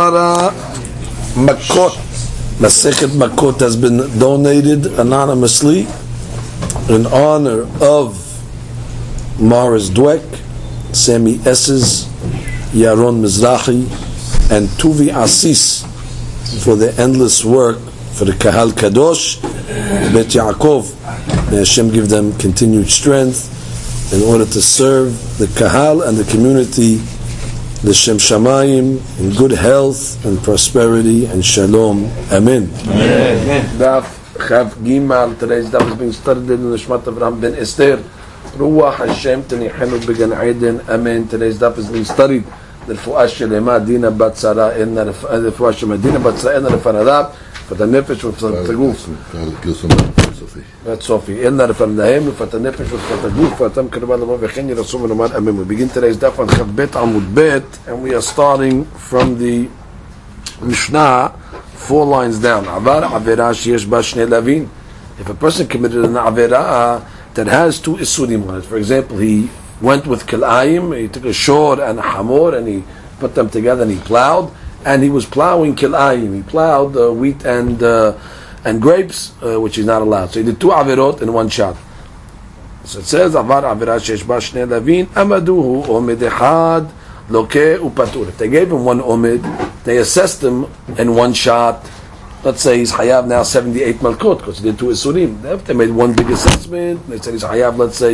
Gemara Makot. Masechet Makot has been donated anonymously in honor of Morris Dweck, Sammy Esses, Yaron Mizrahi, and Tuvi Asis for the endless work for the Kahal Kadosh, Bet Yaakov. May Hashem give them continued strength in order to serve the Kahal and the community, the Shem Shamayim, in good health and prosperity and Shalom. Amen. Daf Chav Gimal. Today's daf is being studied in the Nishmat Avraham ben Esther. Ruach Hashem Tenichenu Began Eden. Amen. Today's daf is being studied. The Refuah Shelema Dina Bat Sara Inna the Refuah Shelema Dina Bat Sara Inna Refanadav for the Nefesh with the Guf. That's Sophie. Inna Refanadahem for the Nefesh with the Guf for Tam Kerban Lama Vecheni Rasum Noman Amen. We begin today's daf on Chav Bet Amud Bet, and we are starting from the Mishnah 4 lines down. Avar Avera Sheyesh Ba Shnei Lavin. If a person committed an Avera that has 2 Isurim on it, for example, he went with Kilayim, he took a shor and a hamor and he put them together and he plowed, and he was plowing Kilayim, he plowed wheat and grapes, which is not allowed. So he did 2 averot in one shot. So it says, Avar Avera Sheyesh Ba Shnei Lavin, Amaduhu Omed Echad Lokeh Upatur. If they gave him 1 Omed, they assessed him in one shot. Let's say he's Hayav now 78 Malkot, because he did 2 Isurim. If they made one big assessment, they said he's Hayav, let's say,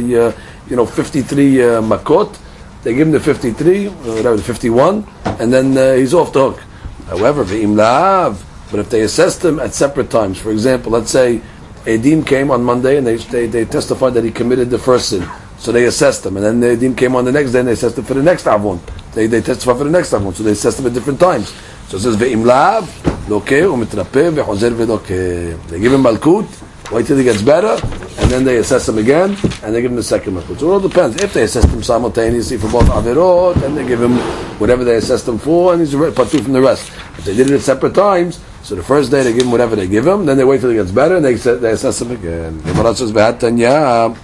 53 Makot, they give him the 53, whatever, the 51, and then he's off the hook. However, V'im La'av, but if they assessed him at separate times, for example, let's say Edim came on Monday and they testified that he committed the first sin, so they assessed him, and then Edim came on the next day and they assessed him for the next Avon. They testified for the next Avon, so they assessed him at different times. So it says, V'im La'av, Lokeh, U'mitrapeh, V'chozer V'lokeh. They give him Malkut, wait till he gets better, and then they assess him again, and they give him the second Malkut. So it all depends. If they assess him simultaneously for both Averot, then they give him whatever they assessed him for, and he's Patu from the rest. If they did it at separate times, so the first day they give him whatever they give him, then they wait till he gets better, and they assess him again. The Gemara says, V'hat Tanya,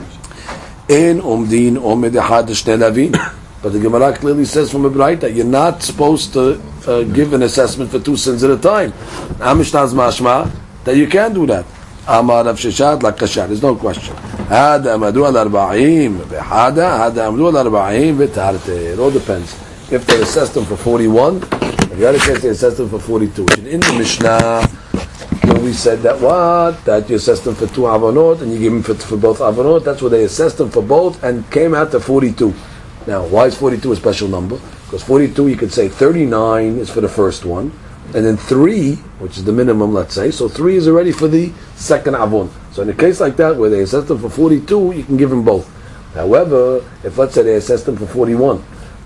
En Omdin Omed Echad Shnei Lavin. But the Gemara clearly says from a bright that you're not supposed to give an assessment for 2 sins at a time. Amishnaz mashma that you can do that. Amar Rav Sheshet lakashar. There's no question. Hada amadu al arba'im v'hada hada amadu al arba'im v'tarte. It all depends. If they assessed them for 41, in the other case they assessed them for 42. In the Mishnah, when we said that that you assessed them for 2 avonot and you give them for both avonot, that's where they assessed them for both and came out to 42. Now, why is 42 a special number? Because 42, you could say 39 is for the first one, and then 3, which is the minimum, let's say, so 3 is already for the second avon. So in a case like that, where they assess them for 42, you can give them both. However, if let's say they assess them for 41,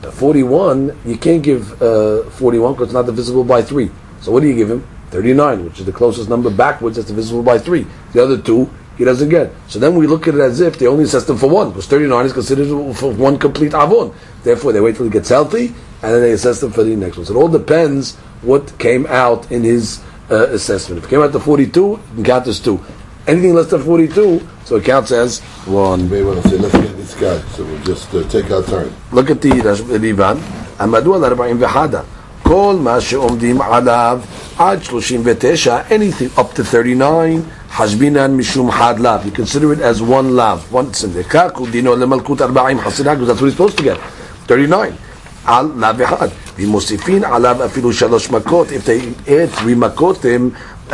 41, you can't give 41 because it's not divisible by 3. So what do you give him? 39, which is the closest number backwards that's divisible by 3. The other 2, he doesn't get. So then we look at it as if they only assessed him for 1, because 39 is considered for 1 complete avon. Therefore, they wait till he gets healthy, and then they assess him for the next one. So it all depends what came out in his assessment. If it came out to 42, you can count as 2. Anything less than 42, so it counts as 1. You may want to say, let's get this guy, so we'll just take our turn. Look at the Rivan. Amadu al-arba'im v'hada. Kol ma she'omdim alav ad 39, anything up to 39, Hashbinan mishum had lav. You consider it as 1 lav. 1 sindika. Kudino lemalkut arba'im hasinah, because that's what he's supposed to get. 39. Al lav echad. V'mosifin alav afilu 3 makot. If they add 3 makotim,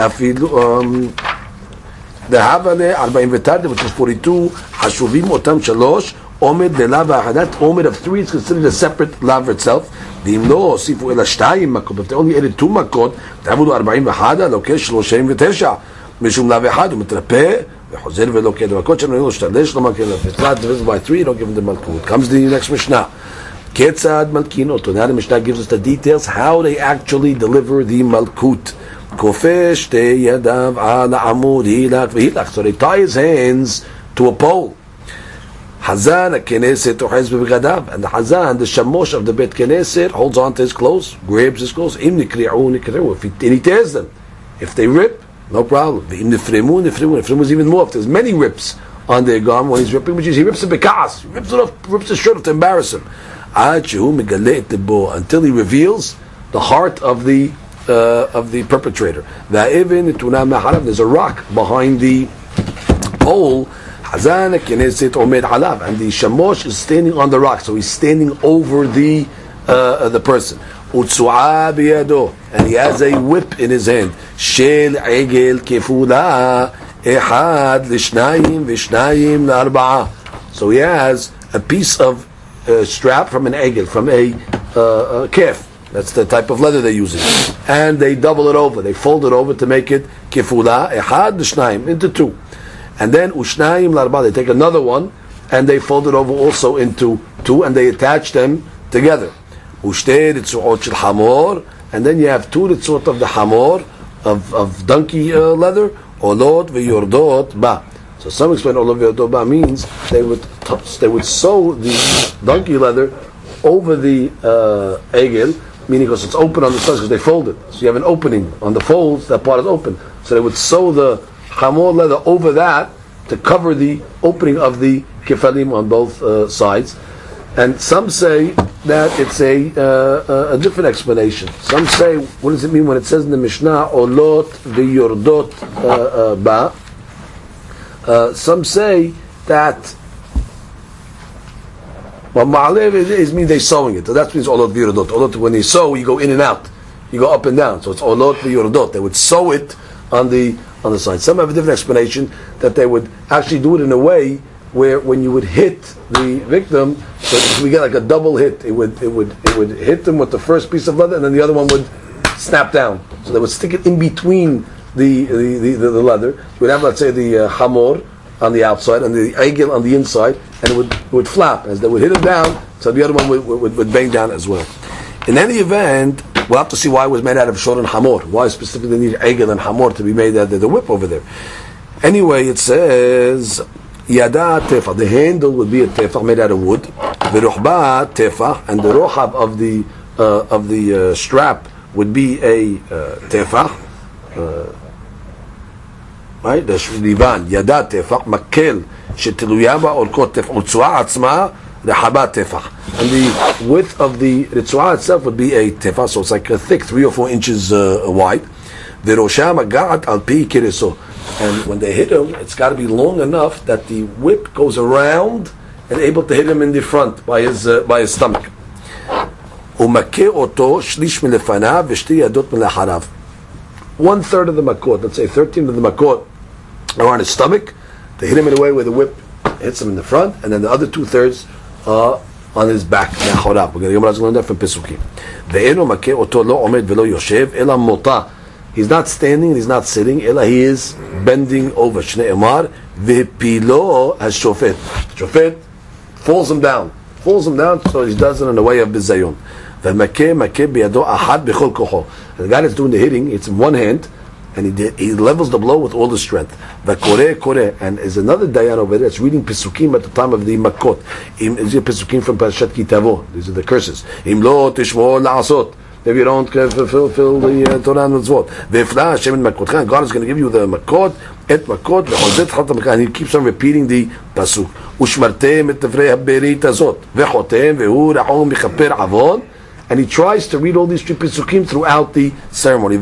afilu the havale 40 which is 42. Hashuvim otam 3 omed lelav echad. That omed of 3 is considered a separate lav itself. V'im lo sifu ela 2 makot. If they only added 2 makot, tavudu 41 lokeh 39. Mishum lav echad u'mitrapeh v'chozer v'lokeh. The makot shenu l'shtadesh lo malkin. If it's not divisible by 3, you don't give him the malkut. Comes the next Mishnah. Ketzad malkinot. Now the Mishnah gives us the details how they actually deliver the malkut. Kofeh shtei yadav ala amud hilach v'hilach. So they tie his hands to a pole. Hazan HaKeneset tohez b'begadav, and the Hazan, the shamosh of the Bet Knesset, holds on to his clothes, grabs his clothes. Im nikri'u nikri'u. If he tears them, if they rip, no problem. Im nifremu nifremu is even more. If there's many rips on their garment when he's ripping, which is he rips it bekas, rips his shirt off to embarrass him. Until he reveals the heart of the perpetrator. There's a rock behind the pole, and the shamosh is standing on the rock, so he's standing over the person. And he has a whip in his hand. Shel egel kefula ehad lishnayim vishnayim la'arba'a. So he has a piece of strap from an egel, from a calf. That's the type of leather they're using. And they double it over. They fold it over to make it kefula ehad lishnayim, into two. And then ushnayim la'arba'a. They take another one and they fold it over also into two, and they attach them together. Ushtei ritzuot shel hamor, and then you have two ritzuot of the hamor, of donkey leather, olot v'yordot ba. So some explain olot v'yordot ba means they would sew the donkey leather over the egel, meaning because it's open on the sides, because they fold it. So you have an opening on the folds, that part is open. So they would sew the hamor leather over that to cover the opening of the kefalim on both sides. And some say that it's a different explanation. Some say, what does it mean when it says in the Mishnah, olot v'yordot ba? Some say that, well, ma'alev means they're sewing it. So that means olot v'yordot. Olot, when they sew, you go in and out. You go up and down. So it's olot v'yordot. They would sew it on the side. Some have a different explanation, that they would actually do it in a way where when you would hit the victim, so we get like a double hit. It would hit them with the first piece of leather, and then the other one would snap down. So they would stick it in between the leather. You would have, let's say, the hamor on the outside and the egel on the inside, and it would flap as they would hit it down. So the other one would bang down as well. In any event, we'll have to see why it was made out of shor and hamor. Why specifically need egel and hamor to be made out of the whip over there? Anyway, it says Yada tefah, the handle would be a tefah made out of wood. V'ruhba tefah, and the rohab of the strap would be a tefah. Right? The shrivan yada tefah makel shetiluyaba orkot tefah utzua atzma rehaba tefah, and the width of the ritzua itself would be a tefah, so it's like a thick 3 or 4 inches wide. V'rosha magat al pi kiriso. And when they hit him, it's got to be long enough that the whip goes around and able to hit him in the front by his stomach. 1/3 of the makot, let's say 13 of the makot, are on his stomach. They hit him in a way where the whip hits him in the front, and then the other 2/3 are on his back. We're going to learn that from Pesukim. He's not standing, he's not sitting, he is bending over. Shne'emar v'pilo has-shofet. Shofet falls him down, so he does it in the way of bizayon. V'makeh biyado ahad b'chol kocho. The guy that's doing the hitting, it's in one hand, and he levels the blow with all the strength. V'koreh, and there's another dayan over there that's reading Pesukim at the time of the makot. These are Pesukim from Parashat Kitavo. These are the curses. Im lo tishmor la'asot. If you don't fulfill the Torah and Mitzvot, God is going to give you the makot, et makot, and he keeps on repeating the pasuk. And he tries to read all these 3 pesukim throughout the ceremony.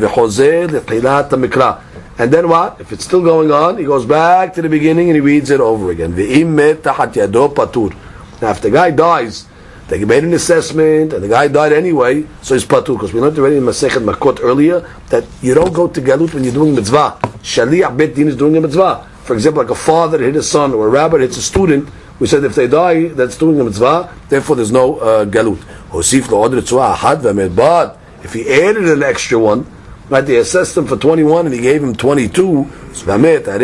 And then what? If it's still going on, he goes back to the beginning and he reads it over again. Now, if the guy dies, they made an assessment, and the guy died anyway, so he's patur. Because we learned already in Masechet Makot earlier that you don't go to galut when you're doing mitzvah. Shaliach Bet Din is doing a mitzvah. For example, like a father hit his son, or a rabbi hits a student. We said if they die, that's doing a mitzvah. Therefore, there's no galut. But if he added an extra one, right? They assessed him for 21, and he gave him 22. Then he does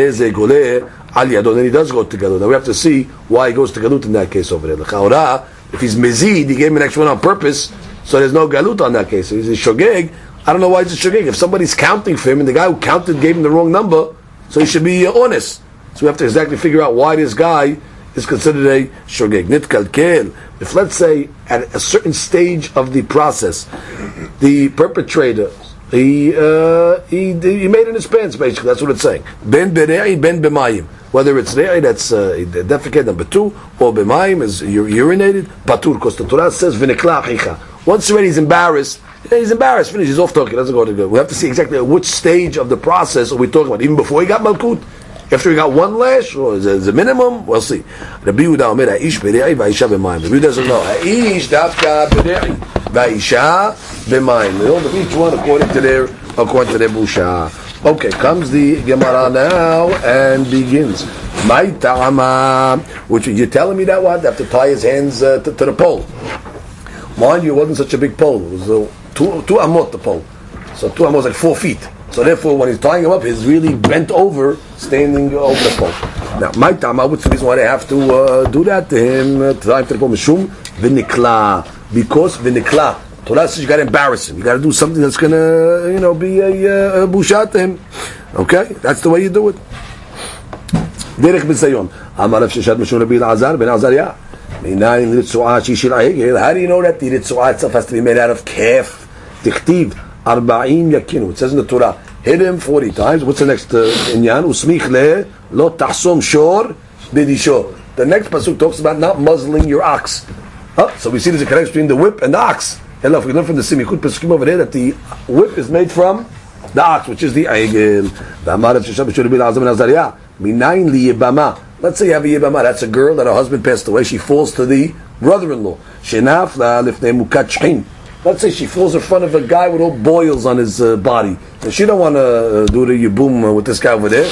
go to galut. Now we have to see why he goes to galut in that case over there. If he's mezid, he gave him an extra one on purpose, so there's no galut on that case. So he's a shogeg. I don't know why he's a shogeg. If somebody's counting for him, and the guy who counted gave him the wrong number, so he should be honest. So we have to exactly figure out why this guy is considered a shogeg. Nit kalkel. If, let's say, at a certain stage of the process, the perpetrator, he made in his pants, basically. That's what it's saying. Ben bere'i, ben b'mayim. Whether it's re'i, that's defecate, number 2, or b'mayim, is urinated, patur, because the Torah says, v'nekla achicha. Once already he's embarrassed, He's embarrassed, finished, he's off talking, doesn't go to good. We have to see exactly which stage of the process are we talking about. Even before he got Malkut? After he got one lash, or is it the minimum? We'll see. Rabbi Yehuda Omer, Ha'ish b're'i v'ha'isha b'mayim. Rabbi Yehuda doesn't know. Ha'ish dafka b're'i v'ha'isha b'mayim. They all have each one according to their busha. Okay, comes the Gemara now and begins. My ta'ama, which you're telling me that what? They have to tie his hands to the pole. Mind you, it wasn't such a big pole. It was two amot, the pole. So 2 amot was like 4 feet. So therefore, when he's tying him up, he's really bent over, standing over the pole. Now, my ta'ama, what's the reason why they have to do that to him? Tie him to the pole. Mishum v'nikla. Because v'nikla. Torah says you got to embarrass him. You got to do something that's going to, be a busha to him. Okay? That's the way you do it. Derech b'sayon. Amar Rav Sheshet Mishum Rabbi Elazar ben Azariah. How do you know that the ritzuah itself has to be made out of calf? Tichtiv. Arba'im yakinu. It says in the Torah, hit him 40 times. What's the next inyan? Usmich le lo tahsom shor bidisho. The next pasuk talks about not muzzling your ox. So we see there's a connection between the whip and the ox. And if we learn from the Simichut Pesukim over there that the whip is made from the ox, which is the Eigel. Let's say you have a Yibama, that's a girl that her husband passed away, she falls to the brother-in-law. Let's say she falls in front of a guy with all boils on his body. And she don't want to do the Yibum with this guy over there.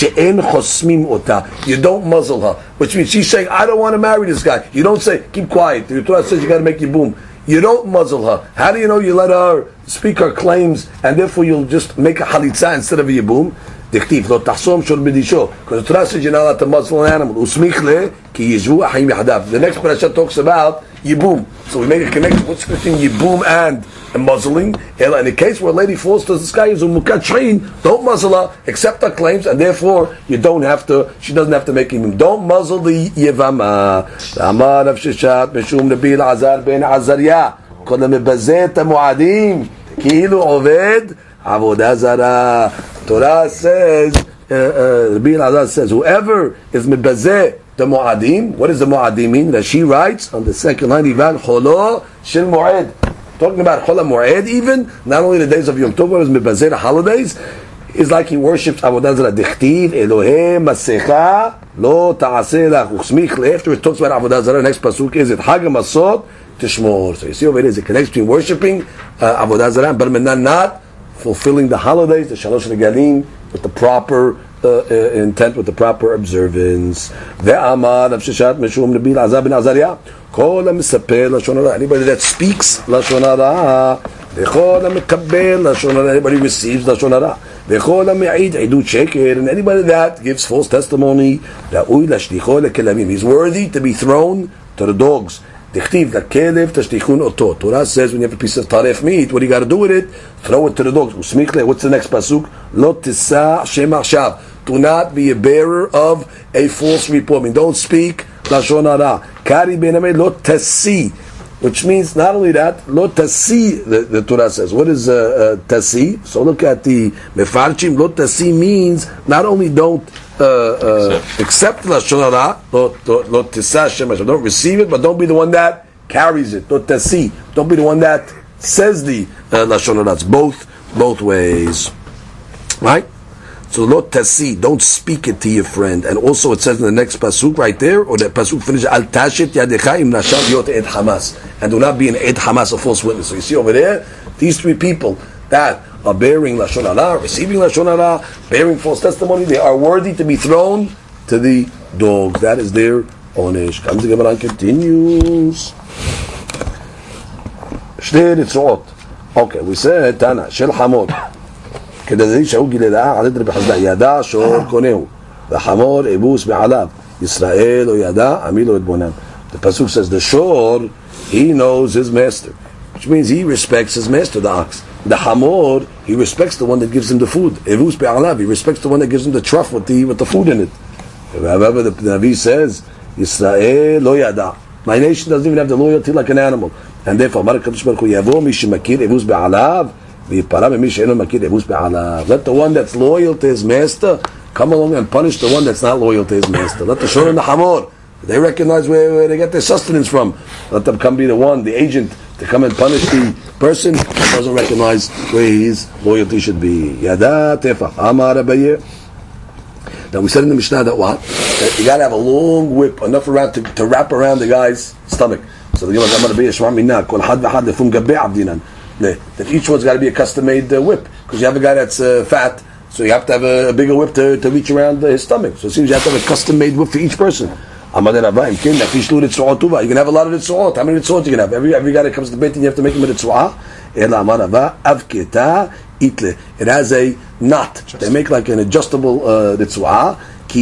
You don't muzzle her. Which means she's saying, I don't want to marry this guy. You don't say, keep quiet. The Torah says you got to make Yibum. You don't muzzle her. How do you know you let her speak her claims and therefore you'll just make a halitza instead of a Yibum? Because the Torah says you're not allowed to muzzle an animal. The next parasha talks about Yibum. So we make a connection between Yibum and muzzling. And in the case where a lady falls to this guy, don't muzzle her, accept her claims, and therefore you don't have to, she doesn't have to make Yibum. Don't muzzle the Yevama. Amar Rav Sheshet Mishum Rabbi Elazar ben Azariah. Kol mebazeh et hamuadim ki'ilu oved avodah zarah. Torah says, Rabbi Elazar says, whoever is mebazeh the mu'adim, what does the mu'adim mean? That she writes on the second line, Ivan cholo shel mu'ed. Talking about chola mu'ed even, not only the days of Yom Tov, but mebazeh the holidays, is like he worships avodah zarah. Dichtiv Elohim masecha lo ta'aseh lach uchsmich. After it talks about avodah zarah, next pasuk is it Hag Masot Tishmor. So you see over there is a connection between worshipping avodah zarah, but not fulfilling the holidays, the Shalosh Regalim, with the proper intent, with the proper observance. Ve'amar Rav Sheshet Mishum Rabbi Elazar ben Azariah. Kol ha'misaper lashon hara. Anybody that speaks lashon hara. Ve'chol ha'mekabel lashon hara. Anybody who receives lashon hara. Ve'chol ha'me'id idut sheker. And anybody that gives false testimony, ra'ui lashlicho lekelavim. He's worthy to be thrown to the dogs. Dichtiv lekelev tashtichun oto. Torah says when you have a piece of taref meat, what do you got to do with it? Throw it to the dogs. Usmichle. What's the next pasuk? Lo tisa shem achshav. Do not be a bearer of a false report. I mean, don't speak lashon hara. Kari benamei lo tasi, which means not only that, lo tasi. The Torah says. What is tasi? So look at the mefarchim. Lo tasi means not only don't accept lashon hara, lo tisa shem achshav. Don't receive it, but don't be the one that carries it. Lo tasi. Don't be the one that says the lashon hara. It's both ways, right? So lo tasi, don't speak it to your friend. And also it says in the next pasuk right there, or the pasuk finishes, al tashet yadecha im nashal yot ed Hamas, and do not be an ed Hamas, a false witness. So you see over there, these 3 people that are bearing lashon hara, receiving lashon hara, bearing false testimony, they are worthy to be thrown to the dogs. That is their onesh. Comes the Gemara and continues. Shnei ritzuot. Okay, we said Tana shel hamor. כדאי שהוא גילדה על ידי בחסדה ידע שור קונהו והחמור אבוס בעליו ישראל או ידע עמי לו את בונם. The pasuk says the shor, he knows his master, which means he respects his master, the ox. The hamor, he respects the one that gives him the food. Evus be'alav, he respects the one that gives him the trough with the food in it. However, the Navi says Yisrael lo yada, my nation doesn't even have the loyalty like an animal, and therefore Baruch Kadosh Baruch Hu yavo mi shemakir evus be'alav. Let the one that's loyal to his master come along and punish the one that's not loyal to his master. Let the shor and the hamor, they recognize where they get their sustenance from. Let them come be the one, the agent, to come and punish the person who doesn't recognize where his loyalty should be. Yada tefach amar Abaye. Now we said in the Mishnah that what? That you got to have a long whip, enough around to wrap around the guy's stomach. So the Gemara Amar Abaye Shema Minna Kol Had V'Had Lefum Gabei Abdinan. That each one's got to be a custom-made whip, because you have a guy that's fat, so you have to have a bigger whip to reach around his stomach. So it seems you have to have a custom-made whip for each person. You can have a lot of ritzuot. How many ritzuot you can have? Every guy that comes to the beit, you have to make him a ritzuah. It has a knot. They make like an adjustable ritzuah.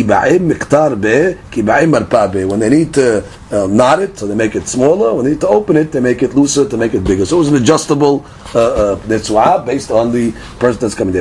When they need to knot it, so they make it smaller. When they need to open it, they make it looser to make it bigger. So it's an adjustable ritzuah based on the person that's coming there.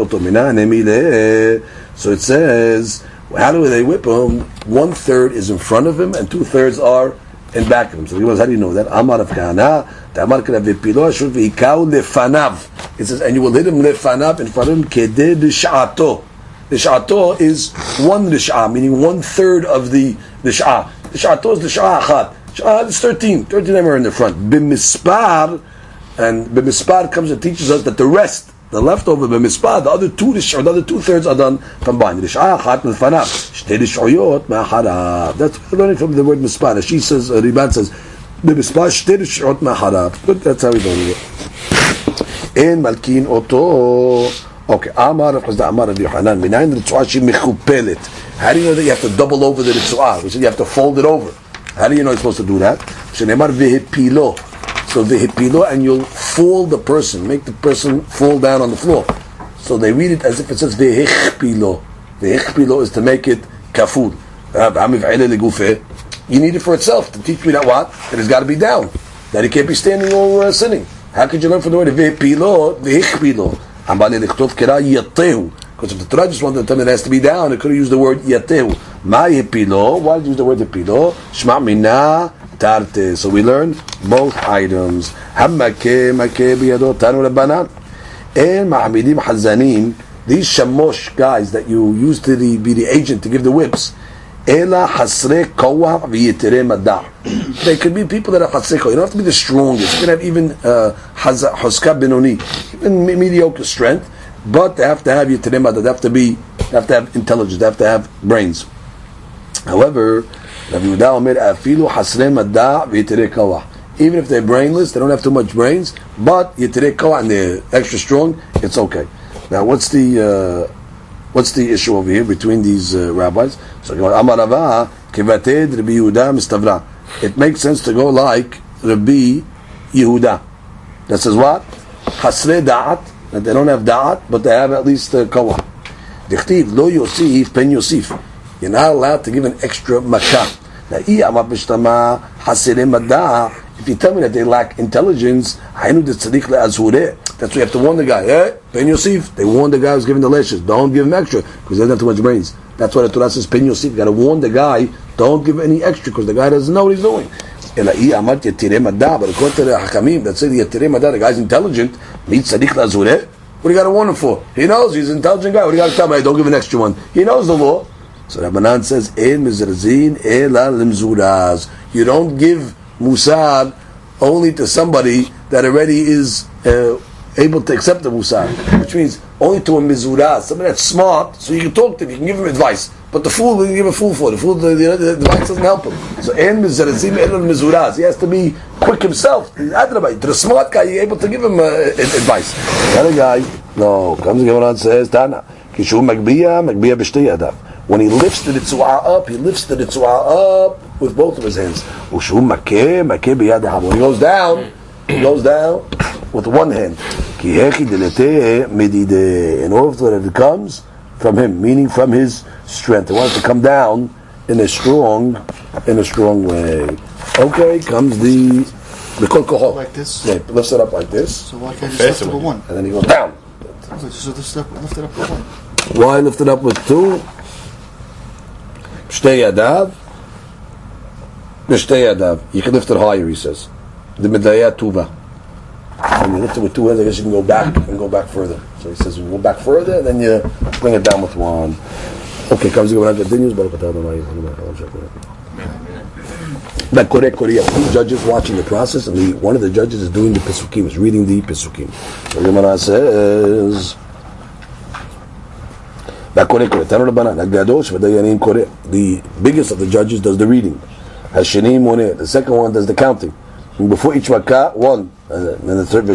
So it says, how do they whip him? 1/3 is in front of him and 2/3 are in back of him. So he goes, how do you know that? Amar of Kana, the Amar Kravipilo, should be Ikau lefanav. It says, and you will hit him lefanav in front of him, Kede Rish'ato. The Rish'ato is one Rish'ah, meaning 1/3 of the Rish'ah. The Rish'ato is the Rish'ah Achat. Rish'ah is 13 of them are in the front. B'mispar, and B'mispar comes and teaches us that the rest, the leftover b'mispar, the other 2/3 are done combined. Rish'ah Achat l'fanav. Shtei Rish'oyot ma'harav. That's learning from the word mispar. She says, Riban says, b'mispar shtei Rish'ot ma'harav. But that's how we learn it. En malkin oto. Okay, Amar of Chazda, Amar of Yohanan. Minayin ritzuah she mechupelet. How do you know that you have to double over the ritzuah? We said you have to fold it over. How do you know you're supposed to do that? Shenemar vehipilo. So vehipilo, and you'll fold the person, make the person fall down on the floor. So they read it as if it says vehichpilo. Vehichpilo is to make it kaful. You need it for itself to teach me that what? That it's got to be down. That it can't be standing or sitting. How could you learn from the word vehipilo, vehichpilo? Because if the Torah just wanted to tell me it has to be down, it could have used the word yatehu. Ma yipilo. Why did you use the word yipilo? Shma mina tarte. So we learn both items. Hammake make biyado tanu rabbanan. And ma'amidim hazanim. These shamosh guys that you use to be the agent to give the whips. Ela hasre kawah v'yitere madah. They could be people that are hasre kawah. You don't have to be the strongest. You can have even haska benoni, even mediocre strength, but they have to have yitere madah. They have to have intelligence. They have to have brains. However, Rav Yehuda Omer afilu hasre madah v'yitere kawah. Even if they're brainless, they don't have too much brains, but yitere kawah and they're extra strong, it's okay. Now, what's the issue over here between these rabbis? So Amarava Kevated Rabbi Yehuda Mistavra. It makes sense to go like Rabbi Yehuda. That says what? Hasre da'at, that they don't have da'at, but they have at least kawah. Dichtiv lo yosif pen yosif. You're not allowed to give an extra makah. Now, if you tell me that they lack intelligence, that's why you have to warn the guy. Pen Yosef, they warn the guy who's giving the lashes. Don't give him extra because he doesn't have too much brains. That's why the Torah says Pen Yosef. You got to warn the guy. Don't give any extra because the guy doesn't know what he's doing. But according to the Hakamim that say the guy's intelligent, what do you got to warn him for? He knows he's an intelligent guy. What do you got to tell him? Hey, don't give an extra one. He knows the law. So Rabbanan says, you don't give musar only to somebody that already is able to accept the musar, which means only to a mizurah, somebody that's smart, so you can talk to him, you can give him advice. But the fool, you give a fool for. The fool, the advice doesn't help him. So he has to be quick himself. To the smart guy, you're able to give him advice. The other guy, no, comes and on says, Tana, Kishu Magbiya b'shtei yadav. When he lifts the ritzuah up, he lifts the ritzuah up with both of his hands. When he goes down with one hand. In order that it comes from him, meaning from his strength. He wants to come down in a strong way. Okay, comes the kol kohol. Like this? Yeah, lifts it up like this. So why can't you just lift it with one? And then he goes down. So lift it up with one. Why lift it up with two? Shtei yadav. You can lift it higher, he says. The medayat tuva. When you lift it with two hands, I guess you can go back and go back further. So he says, you go back further, and then you bring it down with one. Okay, comes the continues. But correct. You have two judges watching the process, and one of the judges is doing the Pesukim, is reading the Pesukim. So the Gemara says, the biggest of the judges does the reading. The second one does the counting. And before each makkah, one. And then the third,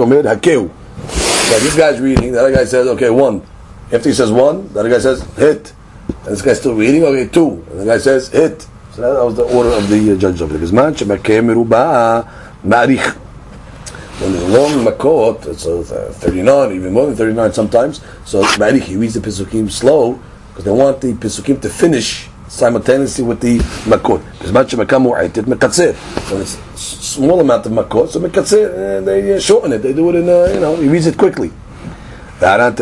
so this guy's reading, the other guy says, okay, one. After he says one, the other guy says, hit. And this guy's still reading, okay, two. And the guy says, hit. So that was the order of the judges of the when there's long makot, it's 39, even more than 39 sometimes. So Ma'arich, he reads the Pesukim slow, because they want the Pesukim to finish simultaneously with the makot. So it's a small amount of makot, so mekatzir, they shorten it. They do it in, he reads it quickly. We learned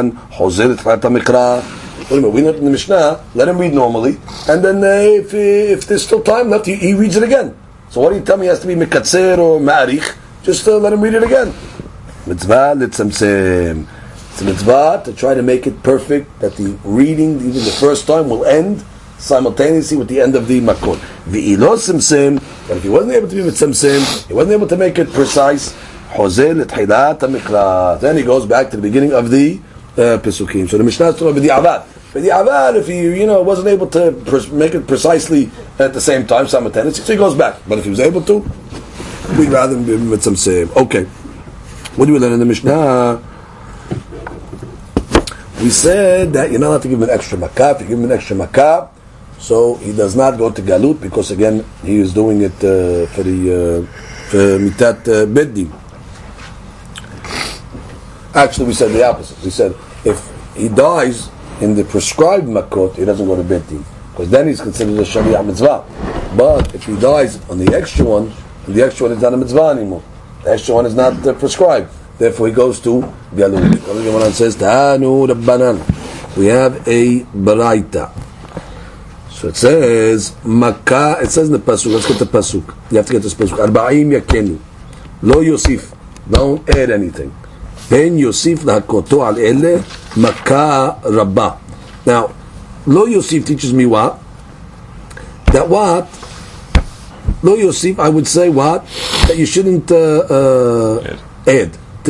in the Mishnah, let him read normally, and then if there's still time left, he reads it again. So what do you tell me? It has to be mekatzir or Ma'arich? Just let him read it again. Mitzvah litzamtzem. It's a mitzvah to try to make it perfect, that the reading, even the first time, will end simultaneously with the end of the makot. V'ilo simsim, but if he wasn't able to be mitzamtzem, he wasn't able to make it precise, hozeh l'tchilat hamikra. Then he goes back to the beginning of the Pesukim. So the Mishnah is talking about b'di'avad. B'di'avad, if he wasn't able to make it precisely at the same time, simultaneously, so he goes back. But if he was able to, we'd rather be with some save. Okay. What do we learn in the Mishnah? We said that you're not allowed to give him an extra makkah. If you give him an extra makkah, so he does not go to galut, because again, he is doing it for mitat beddi. Actually, we said the opposite. We said if he dies in the prescribed makot, he doesn't go to beddi, because then he's considered a shari'ah mitzvah. But if he dies on the extra one, the extra one is not a mitzvah anymore. The extra one is not prescribed. Therefore, he goes to galut. The Gemara says, "Tanu Rabbanan." We have a baraita. So it says Makkah. It says in the pasuk. Let's get the pasuk. You have to get this pasuk. Arba'im yakenu. Lo Yosif. Don't add anything. Ben Yosif lahakoto al ele Makkah Rabbah. Now, Lo Yosif teaches me what? That what? Lo Yosif, I would say what? That you shouldn't add to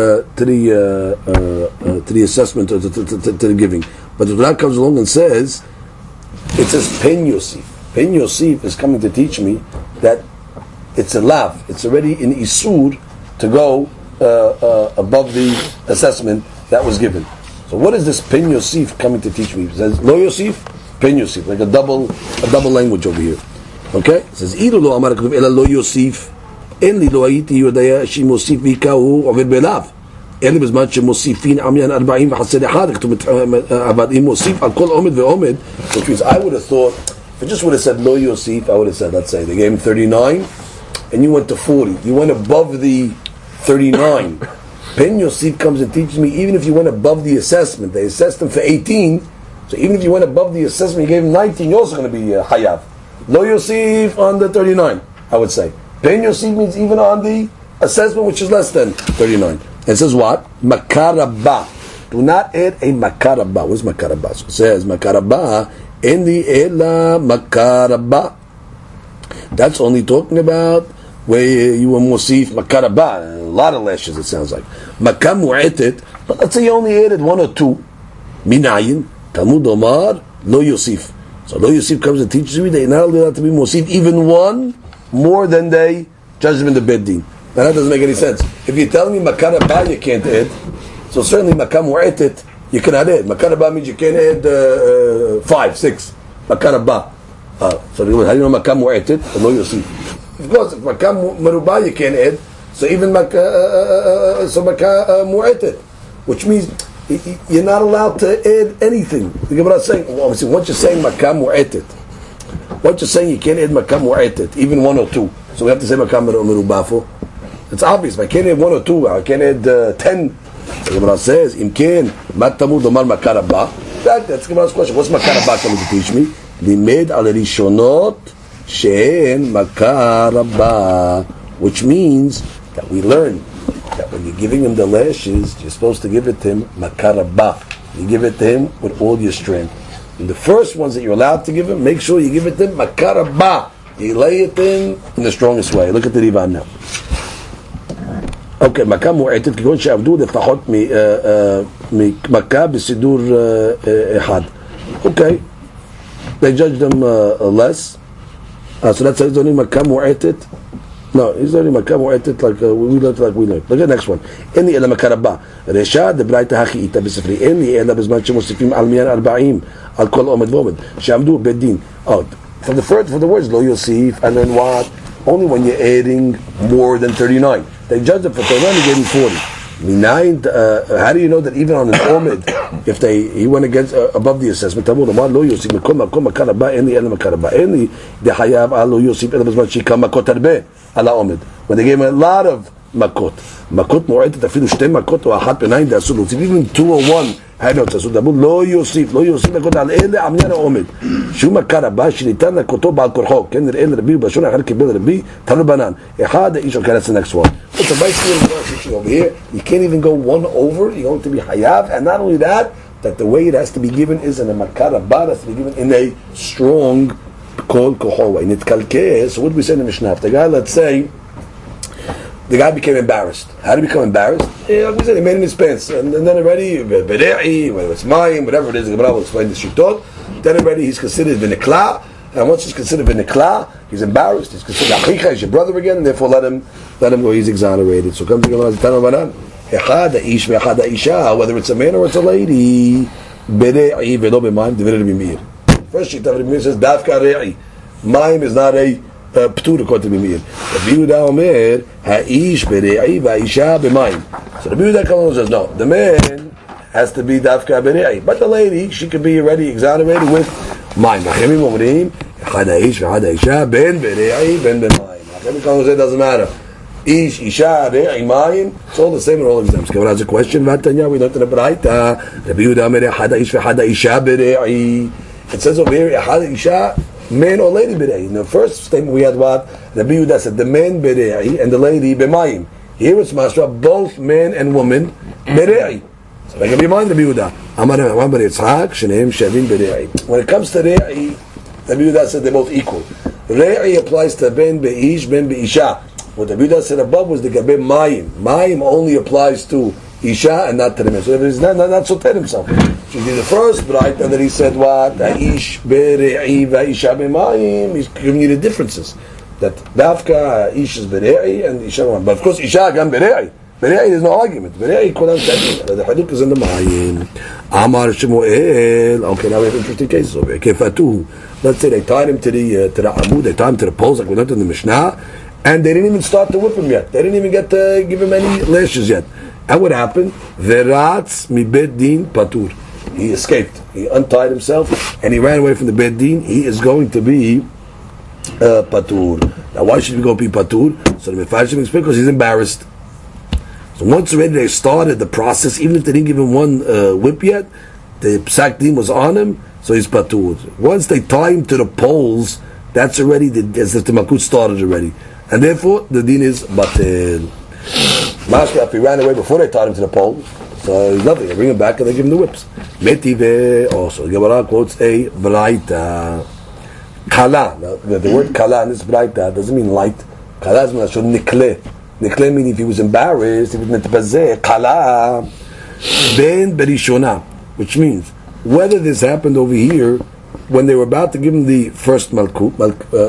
the assessment or to the giving. But the Torah comes along and says, it says Pen Yosif. Pen Yosif is coming to teach me that it's a lav. It's already in Isur to go above the assessment that was given. So what is this Pen Yosif coming to teach me? It says Lo Yosif, Pen Yosif, like a double language over here. Okay? It says Iru lo amar k'tuv ela lo Yosif en li lo ayiti yodaya shi mosif v'ikahu oved belav אלה בזמן שמוסיפין עמיין 40 וחסר אחד, כתוב אבל אם מוסיף על כל עומד ועומד, which means I would have thought, if it just would have said no Yosif, I would have said, let's say they gave him 39 and you went to 40, you went above the 39. Pen Yosif comes and teaches me, even if you went above the assessment, they assessed him for 18, so even if you went above the assessment, you gave him 19, you're also going to be Hayav. No Yosif on the 39, I would say. Pen Yosif means even on the assessment which is less than 39. It says what? Makarabah. Do not add a makarabah. What is makarabah? So it says makarabah in the ela makarabah. That's only talking about where you were mosif makarabah. A lot of lashes, it sounds like. Makam mu'etet. But let's say you only added one or two. Minayin. Talmud Omar. Lo Yosif. So Lo Yosif comes and teaches me that you're not allowed to be mosif even one more than they judge them in the beddin. Now that doesn't make any sense. If you're telling me makarabah you can't add, so certainly makam mu'etet you cannot add. Makarabah means you can't add 5, 6. Makarabah. So how do you know makam mu'etet? No Yosif. Of course, if makam marubah you can't add, so even makam mu'etet, which means you're not allowed to add anything. The Gemara is saying, well, obviously, once you're saying makam mu'etet, once you're saying you can't add makam mu'etet, even 1 or 2, so we have to say makam marubah for. It's obvious. If I can't add 1 or 2, I can't add 10. The Gemara says, "Im ken matamud omar makarabah." That's the Gemara's question. What's makarabah coming to teach me? Limed al rishonot she'en makarabah, which means that we learn that when you're giving him the lashes, you're supposed to give it to him makarabah. You give it to him with all your strength. And the first ones that you're allowed to give him, make sure you give it to him makarabah. You lay it in the strongest way. Look at the Rivan now. Okay, מכה מועטת כגון שעבדו לפחות ממכה בסידור אחד. Okay, they judge them less. So that's only מכה מועטת. No, he's only מכה מועטת like we learned. Look at the next one. אין לי אלא מכה רבה. רשע דברייתא הכי איתה בספרי. אין לי אלא בזמן שמוסיפים על מניין 40 על כל עומד ועומד. שעמדו בית דין. Oh, for the words לא יוסיף, and then what? Only when you're adding more than 39. They judge it for 39, they gave him 40. How do you know that even on an Omid, if he went against above the assessment, when they gave him a lot of makot mu'etet afilu shte makot or ahat benayin da'asul lutzif, even 201 had no tzasud dabud lo yosif makot al ele amyan ha'omid shu makar haba shenitan lakoto ba'al korcho ken nir'eh l'Rabbi b'lashon achar kibel Rabbi tanu banan echad ish. Okay, that's the next one. So basically over here, you can't even go one over. You're going to be hayav, and not only that the way it has to be given is in a makar haba, it has to be given in a strong kol kohol way. Nitkalkeh. So what do we say in the Mishnah? If the guy, let's say, the guy became embarrassed. How did he become embarrassed? Like we said, he made him his pants, and then already, whether it's mine, whatever it is, the Gemara will explain the shittot. Then already he's considered v'nikla, and once he's considered v'nikla, he's embarrassed. He's considered achicha, he's your brother again, and therefore let him go. He's exonerated. So come to Gemara Tana Banan. Echad ish ve'echad isha, whether it's a man or it's a lady, bere'i ve'lo b'mayim divided b'mir. First shittot of Mir says dafka re'i. Mayim is not a ptur according to Mir. Rabbi Yehuda Omer ha'ish bere'i va'isha b'mayim. So Rabbi Yehuda comes and says no, the man has to be dafka bere'i, but the lady, she could be already exonerated with mayim. Nachemim omrim echad ha'ish ve'echad ha'isha ben bere'i ben b'mayim. Nachemim comes and says it doesn't matter. Ish, isha, re'i, mayim, it's all the same in all exams. Kavod has a question. Vatanya, we learned in the Braita. Rabbi Yehuda Omer echad ha'ish ve'echad ha'isha bere'i. It says over here echad isha, man or lady bere'i. In the first statement we had what? Rabbi Yehuda said the man bere'i and the lady b'mayim. Here it's masra, both man and woman bere'i. So they can be mine, Rabbi Yehuda. Amar Rabbi Yitzchak shneim shavim bere'i. When it comes to re'i, Rabbi Yehuda said they're both equal. Re'i applies to ben be'ish, ben be'isha. What Rabbi Yehuda said above was the gabe mayim. Mayim only applies to isha and not to the man. So he's not soter himself. So the first Braita that he said what? Ish bere'i va'isha b'mayim. He's giving you the differences. That dafka ish is bere'i and isha b'mayim. But of course isha again bere'i. Bere'i is no argument. Bere'i kodan second. The haduk is in the mayim. Amar Shemuel. Okay, now we have interesting cases over here. Kefatuhu. Let's say they tied him to the amud. They tied him to the poles like we learned in the Mishnah, and they didn't even start to whip him yet. They didn't even get to give him any lashes yet. And what happened? Veratz mi bet din patur. He escaped. He untied himself and he ran away from the bed din. He is going to be patur. Now, why should we go be patur? So the Mefarshim explain because he's embarrassed. So once already they started the process, even if they didn't give him one whip yet, the psak din was on him, so he's patur. Once they tie him to the poles, that's already as if the makut started already, and therefore the din is batel. Mashka, if he ran away before they tied him to the pole, so he's nothing. They bring him back and they give him the whips. Metive also. The Gemara quotes a braita. Kala. Now, the word kala in this braita doesn't mean light. Kala is mean nikle. Nikle means if he was embarrassed, he was netbazeh. Kala ben berishona, which means whether this happened over here when they were about to give him the first malkut,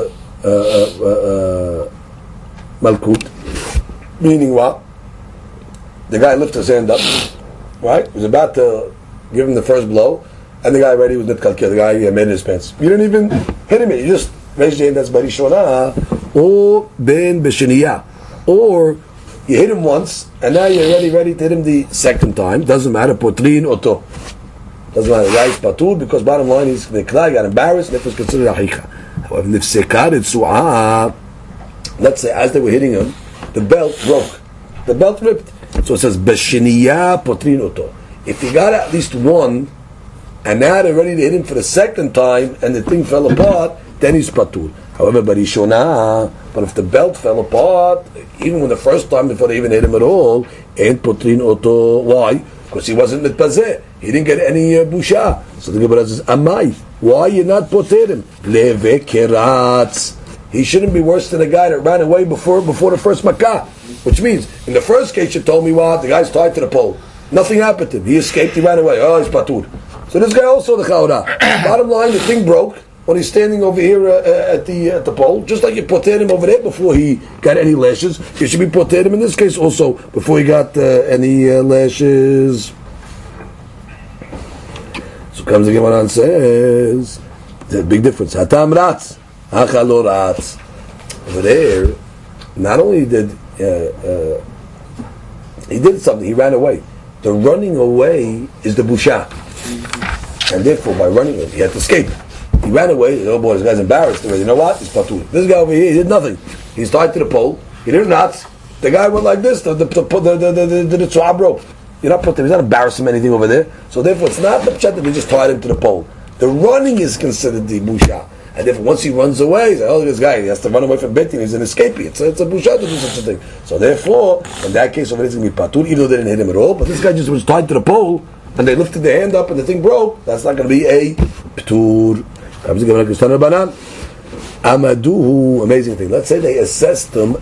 meaning what? The guy lifted his hand up, right? He was about to give him the first blow, and the guy already was nitkalkir. The guy made in his pants. You didn't even hit him. You just raised your hand. That's barishona or ben b'sheniyah, or you hit him once, and now you're ready to hit him the second time. Doesn't matter. Potrin oto. Doesn't matter. Right? Patur, because bottom line is the guy got embarrassed. That was considered achicha. However, nifsekar etzuah. Let's say as they were hitting him, the belt broke. The belt ripped. So it says b'sheniyah potrin oto. If he got at least one, and now they're ready to hit him for the second time, and the thing fell apart, then he's patur. However, but if the belt fell apart, even when the first time before they even hit him at all, ain't potrin oto. Why? Because he wasn't mitpazeh. He didn't get any busha. So the Gemara says, Amai, why you not poter him? Leve keratz he shouldn't be worse than a guy that ran away before the first makkah. Which means, in the first case, you told me what? The guy's tied to the pole. Nothing happened to him. He escaped, he ran away. Oh, he's patur. So this guy also the chaura. Bottom line, the thing broke when he's standing over here at the pole. Just like you potered him over there before he got any lashes, you should be potered him in this case also before he got any lashes. So comes the Gemara and says, there's a big difference. Hatam ratz, hachalo ratz. Over there, not only did he did something, he ran away. The running away is the busha. And therefore, by running away, he had to escape. He ran away, oh boy, this guy's embarrassed. You know what? He's patur. This guy over here, he did nothing. He's tied to the pole. He did not. The guy went like this, the tzua broke. You're not putting, he's not embarrassing anything over there. So therefore, it's not the pshat that they just tied him to the pole. The running is considered the busha. And therefore, once he runs away, he's like, oh, this guy, he has to run away from Betin, he's an escapee. It's a busha to do such a thing. So therefore, in that case, over there, it's going to be patur, even though they didn't hit him at all. But this guy just was tied to the pole, and they lifted their hand up, and the thing broke. That's not going to be a patur. Amaduhu, amazing thing. Let's say they assessed him,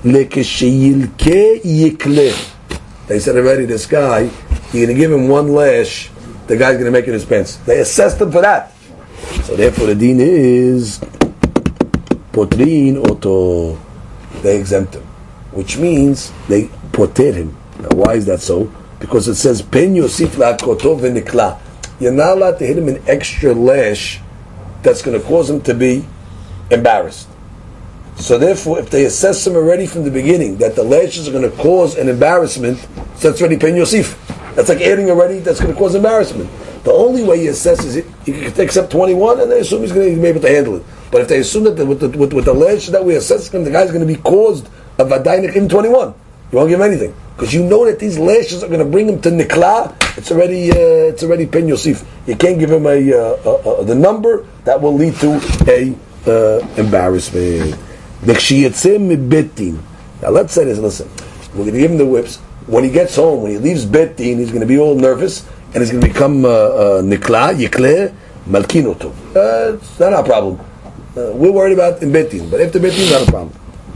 they said already, this guy, you're going to give him one lash, the guy's going to make it his pants. They assessed him for that. So therefore the deen is potrin oto. They exempt him, which means they poter him. Now why is that so? Because it says pen yosif la'koto v'nikla. You're not allowed to hit him an extra lash that's going to cause him to be embarrassed. So therefore, if they assess him already from the beginning that the lashes are going to cause an embarrassment, so that's already pen yosif. That's like adding already. That's going to cause embarrassment. The only way he assesses it, he can accept 21, and they assume he's going to be able to handle it. But if they assume that with the lash that we assess him, the guy's going to be caused of a dainik in 21, you won't give him anything because you know that these lashes are going to bring him to nikla. It's already pen yosif. You can't give him the number that will lead to a embarrassment. Now let's say this. Listen, we're going to give him the whips. When he gets home, when he leaves Betin, he's going to be all nervous. And he's going to become nikla, yikle, malkinoto. It's not our problem. We're worried about in Betin, but after Betin, not a problem.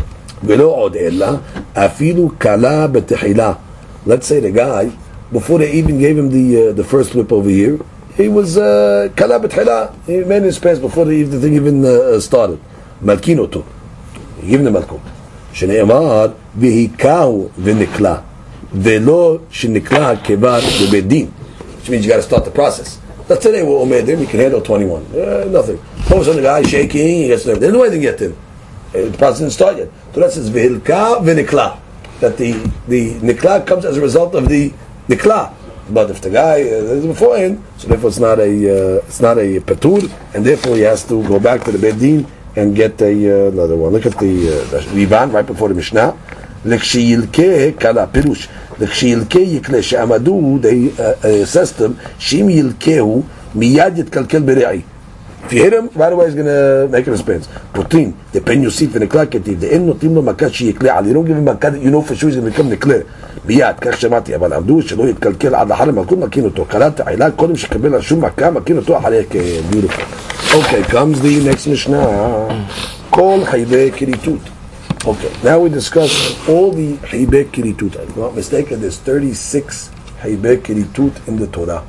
Let's say the guy, before they even gave him the first whip over here, he was kala betchila. He made his pants before the thing even started. Malkinoto. He gave him the malkot. Shneimar v'hikahu v'nikla velo shnikla kevar bebedin. Which means you got to start the process. Let's say they were omedim, you can handle 21. Nothing. All of a sudden the guy shaking, he gets nervous. There's no way to get him. The process didn't start yet. So that says v'hilka v'nikla. That the nikla comes as a result of the nikla. But if the guy is beforehand, so therefore it's not a patur, and therefore he has to go back to the bedin and get another one. Look at the Rivan right before the Mishnah. L'kshiyilke kala pirush. L'kshiyilke yikle she'amadu, they assessed him. Shim yilkehu miyad yitkalkel bere'i. If you hit him, right away he's going to make it his pants. Putin, the pen yosif and the klaketiv, the en notim lo makat sheyikle al. You don't give him makat that you know for sure he's going to become nikle. מייד, כך שמעתי, אבל עמדו שלא יתקלקל עד אחרי מלכות מכין אותו. קלט העילה קודם שקבל על שום מכה, מכין אותו אחרי beautiful. Okay, comes the next Mishnah. כל חייבי כריתות. Okay, now we discuss all the חייבי כריתות. I'm not mistaken, there's 36 חייבי כריתות in the Torah.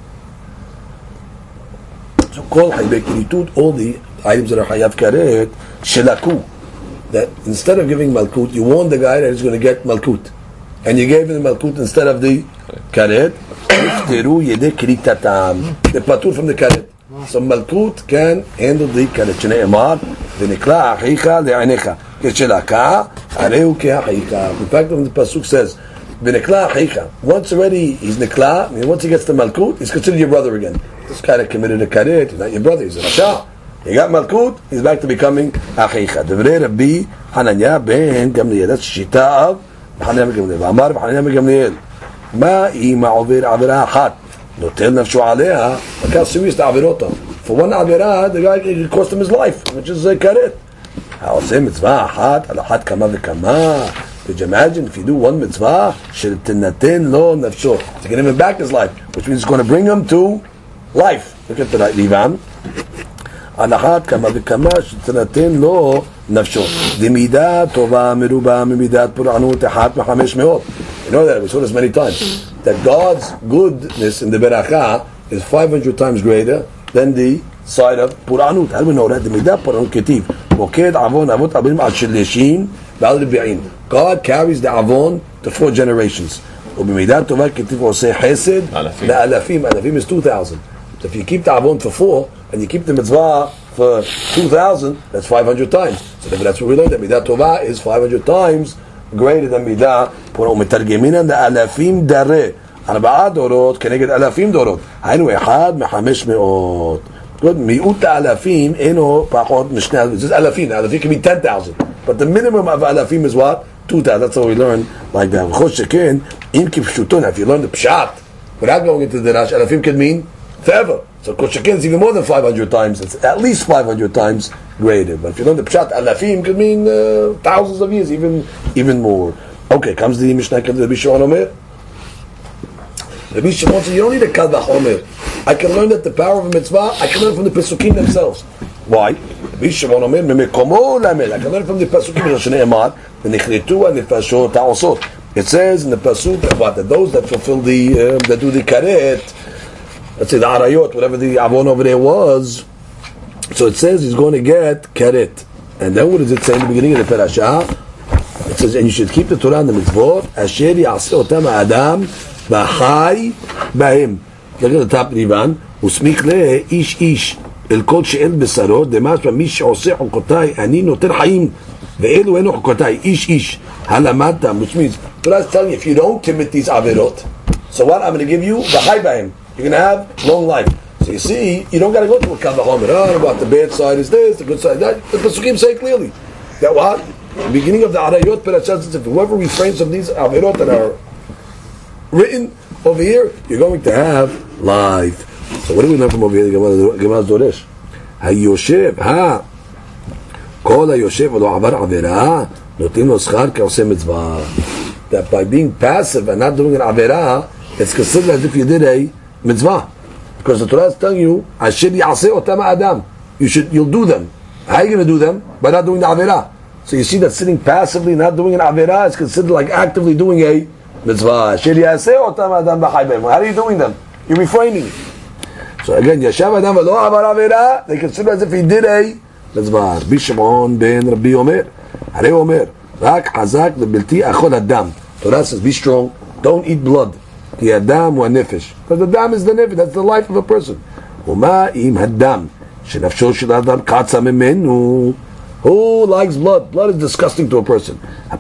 So כל חייבי כריתות, all the items that are חייב כרת, שלקו. That instead of giving malkut, you warn the guy that he's going to get malkut. And you gave him the malkut instead of the karet. The patur from the karet. So malkut can handle the karet. Shneimar v'nikla achicha le'anecha keshelaka areu ke'achicha. In fact, when the pasuk says v'nikla achicha, once already he's nikla, and once he gets the malkut, he's considered your brother again. This guy that committed a karet, he's not your brother, he's a rasha. He got malkut, he's back to becoming achicha. Devrei Rabbi Hananya ben Gamliel. That's shita of בחניה מגמליאל, ואמר בחניה מגמליאל, מה אם העובר עבירה אחת, נוטל נפשו עליה, לקח serious לעבירותה. For one עבירה, the guy cost him his life, which is karet. העושה מצווה אחת, על אחת כמה וכמה. Could you imagine if you do one mitzvah, שתנתן לו נפשו, to get him back his life, which means it's going to bring him to life. Look at the Rivan. על אחת כמה וכמה שתינתן לו נפשו. ומידה טובה מרובה ממידת פורענות אחת מ-500. You know that, we saw this many times. That God's goodness in the beracha is 500 times greater than the side of פורענות. How do we know that? the מידה פורענות כתיב. מוקד עוון אבות אבים על שלישים ועל רביעים. God carries the עוון to 4 generations. ובמידה טובה כתיב עושה חסד לאלפים. אלפים is 2,000. So if you keep the avon for 4 and you keep the mitzvah for 2,000, that's 500 times. So that's what we learned. That midah tova is 500 times greater than midah. ומתרגמין לאלפים דרה. 4 דורות כנגד אלפים דורות. היינו אחד מ-500. מיעוט האלפים אינו פחות משני אלפים. This is אלפים. אלפים can be 10,000. But the minimum of אלפים is what? 2,000. That's how we learn like that. וכל שכן, אם כפשוטון, if you learn the pshat, without going into the Rash, אלפים can mean forever. So Koshakin is even more than 500 times. It's at least 500 times greater. But if you learn the Pshat, Alafim could mean thousands of years, even more. Okay, comes the Mishnah, comes the Rabbi Shimon Omer. Rabbi Shimon says, you don't need a Kal V'Chomer. I can learn that the power of a mitzvah, I can learn from the Pesukim themselves. Why? Rabbi Shimon Omer, Memekomo Lamel. I can learn from the Pesukim, Shneimar, V'Nichritu V'Nifashot Ta'osot. It says in the Pasuk that those that fulfill that do the karet, let's say the arayot, whatever the avon over there was. So it says he's going to get karet. And then what does it say in the beginning of the parasha? It says, and you should keep the Torah and the mitzvot. Asher yaseh otam adam b'chai b'hem. Look at the top of the Ivan. Usmich le ish ish el kol she'el b'sarot demas mi she'oseh chukotai ani noter hayim ve'elu enu chukotai ish ish halamata. Which means Torah is telling you, if you don't commit these averot, so what? I'm going to give you b'chai b'hem. You're going to have long life. So you see, you don't got to go to a Kal V'Chomer. Oh, about the bad side is this, the good side is that. The Pesukim say clearly that what? The beginning of the Arayot Parashat says, if whoever refrains from these Averot that are written over here, you're going to have life. So what do we learn from over here? The Gemara Zoresh. HaYoshev, Kol HaYoshev V'lo Avar Avera Notim Lo Schar K'oseh Mitzvah. That by being passive and not doing an Avera, it's considered as if you did a mitzvah, because the Torah is telling you, "Asher yaseh otam adam." You'll do them. How are you going to do them? By not doing the avera. So you see that sitting passively, not doing an avera, is considered like actively doing a mitzvah. Asher yaseh otam adam b'chai b'hem. How are you doing them? You're refraining. So again, yashav adam v'lo avar avera. They consider as if he did a mitzvah. Rabbi Shimon ben Rabbi Omer, Harei Omer, rak hazak lebilti achol adam. Torah says, be strong. Don't eat blood. The adam wa nefesh, because the dam is the nefesh. That's the life of a person. Uma im hadam shenafsho shel adam katza mimenu. Who likes blood? Blood is disgusting to a person.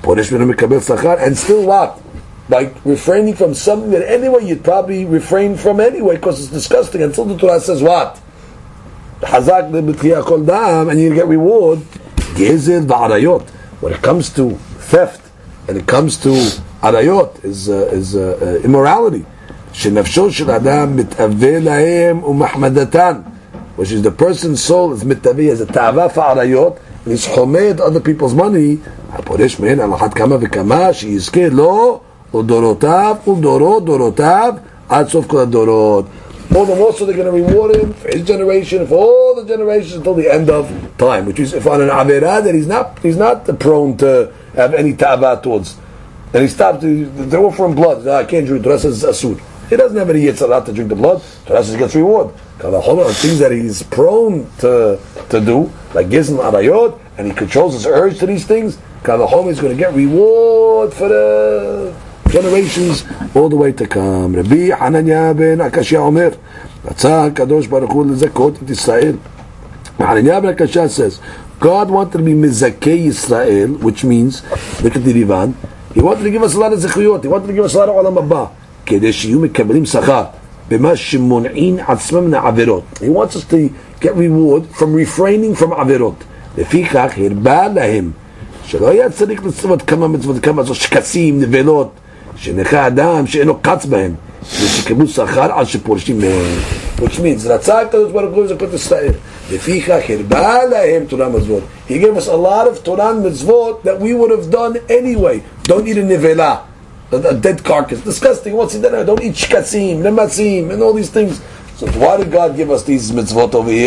And still what? By refraining from something that anyway you'd probably refrain from anyway because it's disgusting. Until the Torah says what? Hazak leb'tchiyah kol dam, and you get reward. Gezel v'arayot. When it comes to theft and it comes to arayot is immorality. Shenafsho shel adam mitaveh lahem umahmadatan, which is the person's soul is mitaveh as a ta'ava fa'arayot, and he's chomed other people's money. Haporesh mehen al achat kama v'kama sheyizkeh lo udorotav udorotav ad sof kol adorot. All the more so they're going to reward him for his generation, for all the generations until the end of time. Which is if on an avera that he's not prone to have any ta'ava towards. And he stopped, they're offering blood. I can't drink, Torah says asur. He doesn't have any yitzhak to drink the blood, Torah says he gets reward. Because things that he's prone to do, like gizm arayot, and he controls his urge to these things, Kavachom is going to get reward for the generations all the way to come. Rabbi Hananya ben Akashya Omer, Ratzah Kadosh Baruch Hu lezakot et Yisrael. Hananya ben Akashya says, God wanted to be Mizakei Yisrael, which means, look at the Rivan, He wanted to give us a lot of zechuyot. He wanted to give us a lot of olam haba. כדי שיהיו מקבלים שכר במה שמונעים עצמם מעבירות. He wants us to get reward from refraining from עבירות. לפיכך הרבה להם שלא היה צריך לצוות כמה מצוות, כמה זו שקצים, נבלות, שנכה אדם שאינו קץ בהם, ושקבלו שכר על שפורשים מהם. Which means, רצה הקדוש ברוך הוא זכות ישראל. לפיכך הרבה להם תורה מצוות. He gave us a lot of Torah and mitzvot that we would have done anyway. Don't eat a nevela, a dead carcass. Disgusting. What's it? Don't eat shkatzim, nematzim, and all these things. So why did God give us these mitzvot over here?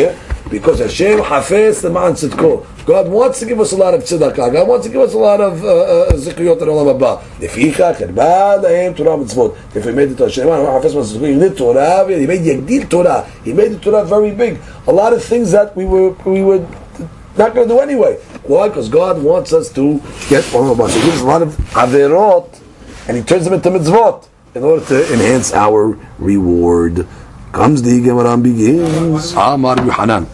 Because Hashem hafez the man tzidko. God wants to give us a lot of tzedakah. God wants to give us a lot of zikuyot in Olam Haba. Lefichach erbad lahem Torah mitzvot. If we made it to Hashem, hafez man tzidko. He made Torah. He made Yagdil Torah. He made the Torah very big. A lot of things that we were not going to do anyway. Why? Because God wants us to get Olam Haba. So He gives a lot of averot, and He turns them into mitzvot in order to enhance our reward. Comes the Gemara and begins. Amar Yohanan.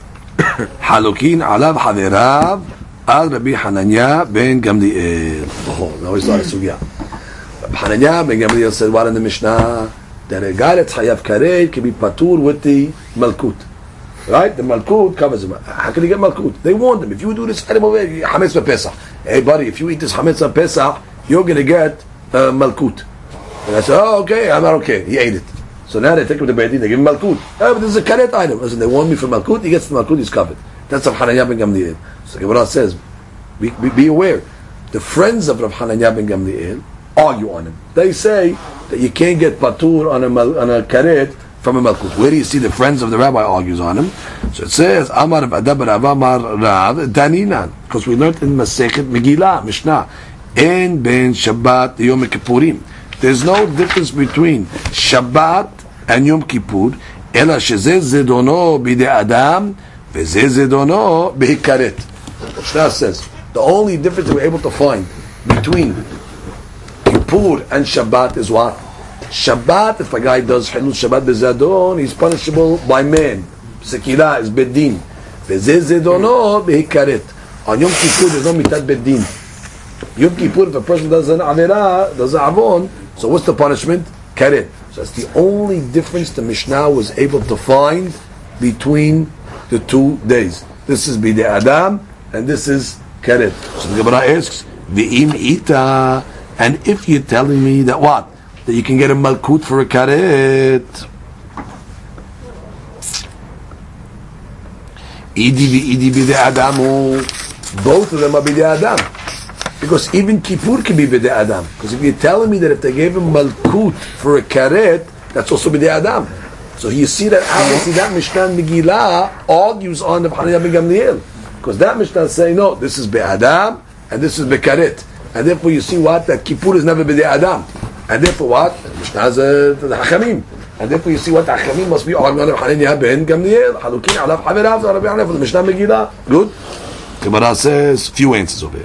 Halukin alav haverav al Rabbi Hananya ben Gamliel. Oh, now we start a sugya. Hananya ben Gamliel said what in the Mishnah? That a guy that's chayav karet can be patur with the malkut. Right? The malkut covers him. How can he get malkut? They warned him. If you do this item over here, hametz pesach. Hey buddy, if you eat this hametz pesach, you're going to get malkut. And I said, oh okay, I'm not okay. He ate it. So now they take him to Beit Din, they give him malkut. Oh, but this is a karet item. Listen, they warned me for malkut, he gets the malkut, he's covered. That's Rav Hananya ben Gamliel. So Gemara says, be aware. The friends of Rav Hananya ben Gamliel argue on him. They say that you can't get patur on a karet from a malkut. Where do you see the friends of the rabbi argues on him? So it says, Amar Adab Rav Amar Rav Daninan. Because we learned in Masechet Megillah, Mishnah, En ben Shabbat Yom Kippurim. There's no difference between Shabbat and Yom Kippur, Ela shezeh zedono bidei Adam, vezeh zedono behikaret. Mishnah says, the only difference that we're able to find between Kippur and Shabbat is what? Shabbat, if a guy does Hilul Shabbat bezadon, he's punishable by man. Sekila is bedin. Vezeh zedono behikaret. On Yom Kippur, there's no mitat bedin. Yom Kippur, if a person does an avera, does an avon, so what's the punishment? Karet. So that's the only difference the Mishnah was able to find between the 2 days. This is Bidei Adam, and this is Karet. So the Gemara asks, V'im ita, and if you're telling me that what? That you can get a malkut for a Karet. Idi Bidei Adamu. Both of them are Bidei Adam. Because even Kippur can be Bidei Adam. Because if you're telling me that if they gave him Malkut for a Karet, that's also Bidei Adam. So you see that obviously that Mishnah Megillah argues on the Hananya ben Gamliel. Because that Mishnah is saying, no, this is Be'adam, and this is Be'karet. And therefore you see what? That Kippur is never Bidei Adam. And therefore what? Mishnah is the Hachamim. And therefore you see what? The Hachamim must be arguing on Hananya ben Gamliel. Halukin alav haverav, Rabbi Hananya for the Mishnah Megillah. Good? Gemara says, few answers over here.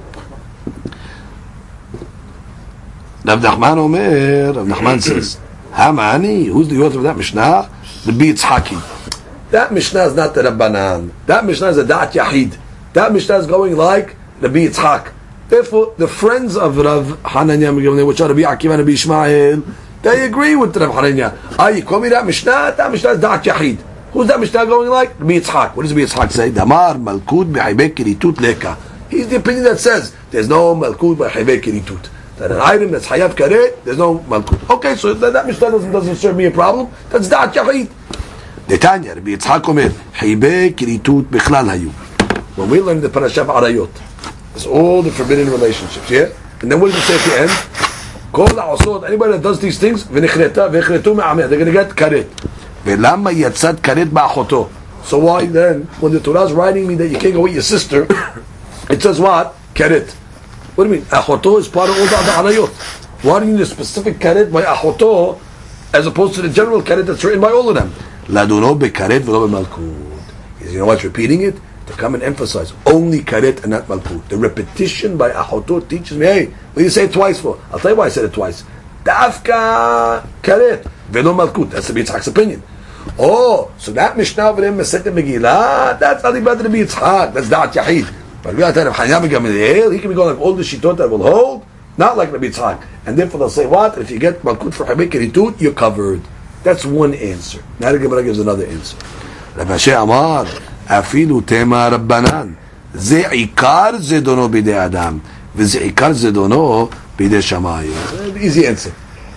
Rav Nachman says, Hamani, who's the author of that Mishnah? The Yitzhaki. That Mishnah is not the Rabbanan. That Mishnah is a Da'at Yahid. That Mishnah is going like the Yitzhak. Therefore, the friends of Rav Hananya, which are Rabbi Akiva and Rabbi Ishmael, they agree with Rav Hananya. You call me that Mishnah? That Mishnah is Da'at Yahid. Who's that Mishnah going like? Rabbi Yitzhak. What does Rabbi Yitzhak say? Damar Malkud Be'aibek Kiritut Leka. He's the opinion that says there's no Malkud Be'aibek Kiritut. That an item that's Hayav Karet, there's no Malkut. Okay, so that Mishnah doesn't serve me a problem. That's Da'at Yahid. Netanya, Rabbi Yitzhak Omer, Haibek Kiritut Bechlal Hayu. When we learn the Parashat Arayot, it's all the forbidden relationships, yeah? And then what does it say at the end? Kol La'asot, anybody that does these things, V'nechreta, V'echretu Me'ameh, they're going to get Karet. Ve'lama Yatzat Karet Ba'achoto. So why then, when the Torah is writing me that you can't go with your sister, it says what? Karet. What do you mean? Achoto is part of all the other arayot. Why do you need a specific karet by achoto as opposed to the general karet that's written by all of them? Laduno be karet v'lo be malkut. You know what's repeating it? To come and emphasize only karet and not malkut. The repetition by achoto teaches me, hey, what do you say it twice for? I'll tell you why I said it twice. Dafka karet v'lo malkut. That's the Yitzhak's opinion. Oh, so that Mishnah over there, Masechet Megillah, that's not about the Yitzhak. That's Da'at Yahid. But we got to have Hananya ben Gamliel. He can be going like all the shitot that will hold, not like Rabbi Yitzhak. And therefore they'll say, what? If you get Malkut for Haibek Kiritut, you're covered. That's one answer. Now the Gemara gives another answer. Rabbi Ashi Amar, Afilu Tema Rabbanan. Ze Ikar Zedono Bidei Adam. Ze Ikar Zedono Bidei Shamayim. Easy answer.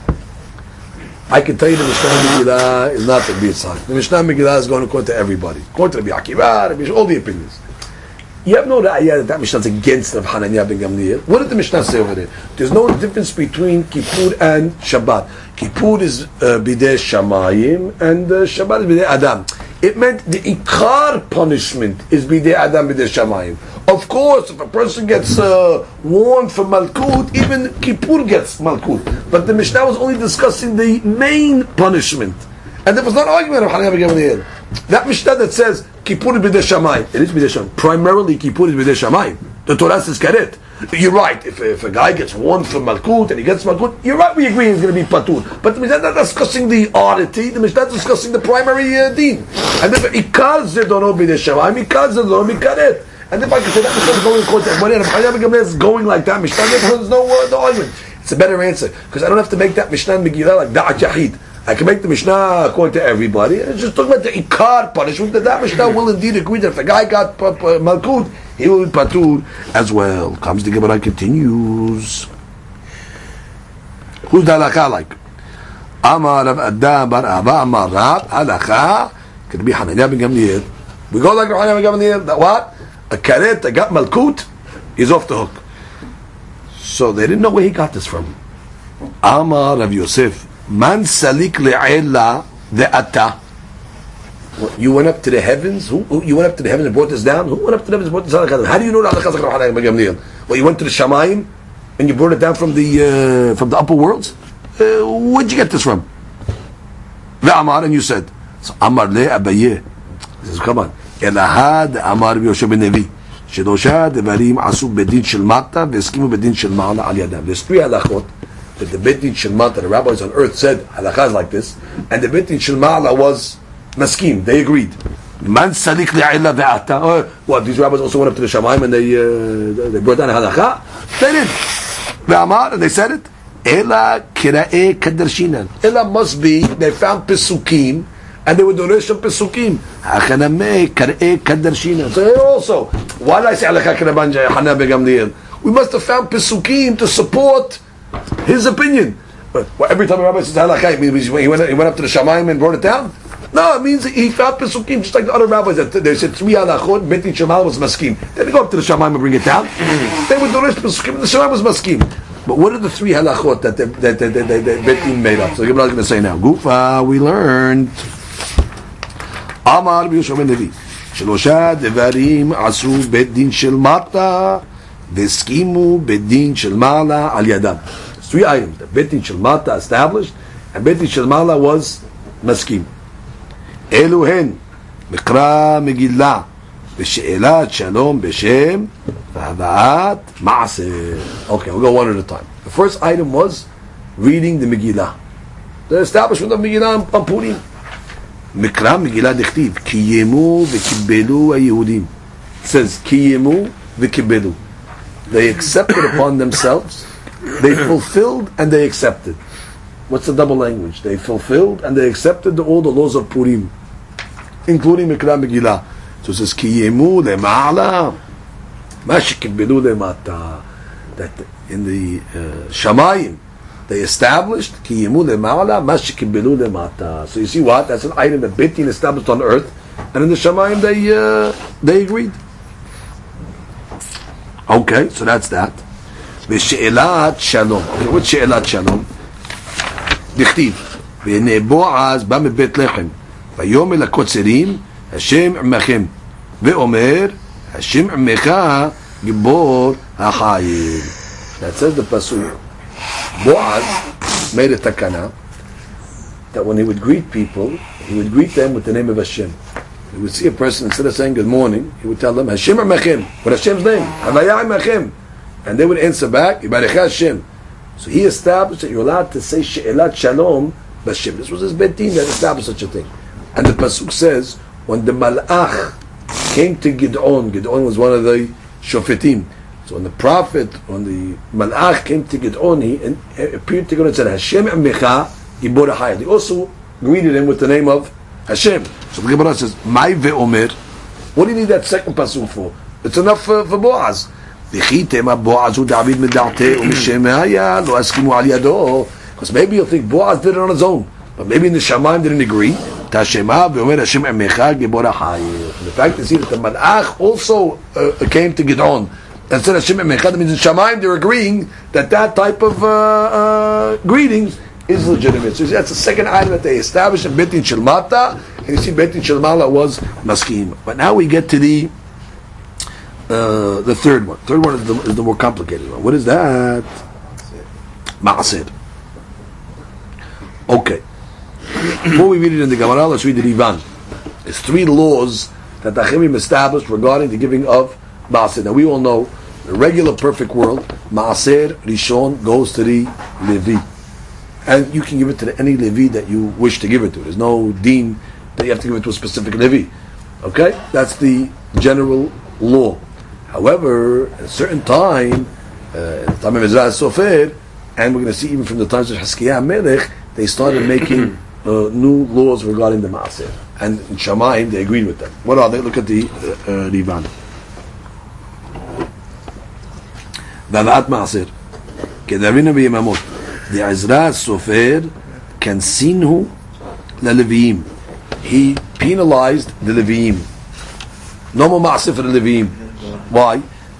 I can tell you the Mishnah Megillah is not Rabbi Yitzhak. The Mishnah Megillah is going to quote to everybody. Quote to Rabbi Akiva, all the opinions. You have no ra'ayah that Mishnah is against Rav Hananya ben Gamliel. What did the Mishnah say over there? There's no difference between Kippur and Shabbat. Kippur is Bidei Shamayim and Shabbat is Bidei Adam. It meant the ikar punishment is bidei adam bidei shamayim. Of course, if a person gets warned for malkut, even kippur gets malkut. But the Mishnah was only discussing the main punishment. And there was not argument of Hananiah ben Gamliel. That Mishnah that says kippur is bidei shamayim, it is bidei shamayim. Primarily kippur is bidei shamayim. The Torah says karet. You're right. If a guy gets warned from malkut and he gets malkut, you're right. We agree he's going to be patur. But the Mishnah is not discussing the oddity. The Mishnah is discussing the primary deen. And if ikar zedono bidei shamayim, ikar zedono bikaret. And if I could say that Mishnah is going according to everybody, and if Hananiah ben Gamliel is going like that, Mishnah, there's no argument. It's a better answer because I don't have to make that Mishnah Megillah like da'at yahid. I can make the Mishnah according to everybody. And it's just talking about the ikar punishment. That Mishnah will indeed agree that if a guy got malkut, he will be patur as well. Comes the Gemara, continues. Who's the halakha like? Amar Rav Adda bar Ava Amar Rav halakha could be Hananiah ben Gamliel. We go like Hananiah ben Gamliel. That what? A karet that got malkut is off the hook. So they didn't know where he got this from. Amar Rav Yosef Man salik le'ela ve'ata. You went up to the heavens? You went up to the heavens and brought this down? Who went up to the heavens and brought this down? How do you know that halakha is like Hananiah ben Gamliel? Well, you went to the shamayim and you brought it down from the upper worlds? Where'd you get this from? Ve'amar, and you said. So Amar le Abaye. He says, come on. Elahad Amar Yosef ben Nevi. Shedosha devarim asu bedin shel mata ve'eskimu bedin shel ma'ala al yadam. There's three halachot that the bedin shel mata, the rabbis on earth said halakha is like this, and the bedin shel ma'ala was maskim. They agreed. Man salik le'ila ve'ata. What? These rabbis also went up to the shamayim and they brought down halakha. They did. Ve'amar, and they said it. Ela kira'e kadershinan. Ela must be they found pesukim. And they would nourish some pesukim. Hachanameh kar'e kadershinan. So here also, why did I say halakha k'Rabban Hananiah ben Gamliel? We must have found pesukim to support his opinion. Well, every time a rabbi says halakha, it means he went up to the shamayim and brought it down? No, it means he found pesukim just like the other rabbis. That they said three halachot, Beit Din Shemal was maskim. They didn't go up to the shamayim and bring it down. They would nourish pesukim, the shamayim was maskim. But what are the three halachot that Beit Din made up? So the Gemara is going to say now, Gufa, we learned. Amar Yosef ben Nevi, Shelosha devarim asu bedin shel mata, veskimu bedin shel mala al yadam. Three items. The bedin shel mata established, and bedin shel mala was maskim. Eluhen mikra megillah v'she'elat shalom b'shem v'havaat ma'aseh. Okay, we'll go one at a time. The first item was reading the Megillah, the establishment of Megillah on Purim. Mikra Megillah dichtiv kiyemu v'kibbelu haYehudim. It says kiyemu v'kibbelu. They accepted upon themselves. They fulfilled and they accepted. What's the double language? They fulfilled and they accepted all the laws of Purim, including Mikra Megillah. So it says kiyemu le'ma'ala ma shekibbelu le'mata. That in the shamayim they established kiyimu le'ma'ala ma shekibbelu le'mata. So you see what? That's an item that Beit Din established on earth, and in the shamayim they agreed. Okay, so that's that. V'she'elat shalom. Okay, what's she'elat shalom? Dichtiv v'nei Boaz ba mebeit Lechem vayom el hakotzerim Hashem imachem ve'omer Hashem imecha gibor ha'chayim. That says the pasuk. Boaz made a takana that when he would greet people, he would greet them with the name of Hashem. He would see a person, instead of saying good morning, he would tell them Hashem imachem, with Hashem's name, Havaya imachem, and they would answer back Yibarecha Hashem. So he established that you're allowed to say She'elat Shalom B'Shem. This was his Beit Din that established such a thing. And the pasuk says when the Malach came to Gid'on, Gid'on was one of the Shofetim. So when the prophet, when the Malach came to Gid'on, he appeared to God and said, Hashem Amecha Gibor HaChayim. He also greeted him with the name of Hashem. So the Gemara says, Mai ve'omer. What do you need that second pasuk for? It's enough for Boaz. Because maybe you'll think Boaz did it on his own, but maybe in the Shamayim didn't agree. The fact is that the Malach also came to Gid'on and said Hashem Emecha, that means in Shamayim they're agreeing that type of greetings is legitimate. So you see, that's the second item that they established in Betin Shilmata, and you see Betin Shilmala was Maskim. But now we get to the third one. Third one is the more complicated one. What is that? Ma'asir. Okay. Before we read it in the Gemara, let's read the Rivan. There's three laws that the Achimim established regarding the giving of Ma'asir. Now we all know, in the regular perfect world, Ma'asir Rishon goes to the Levi. And you can give it to any Levi that you wish to give it to. There's no deen that you have to give it to a specific Levi. Okay? That's the general law. However, at a certain time, in the time of Ezra Sofer, and we're going to see even from the times of Hiskiah Melech, they started making new laws regarding the Ma'asir. And in Shamayim, they agreed with them. What are they? Look at the Rivan. V'avat Ma'asir. Kedarvina b'yemamot. The Ezra Sofer can sinhu leleviim. He penalized the Leviim. No more Ma'asir for the Leviim. Why?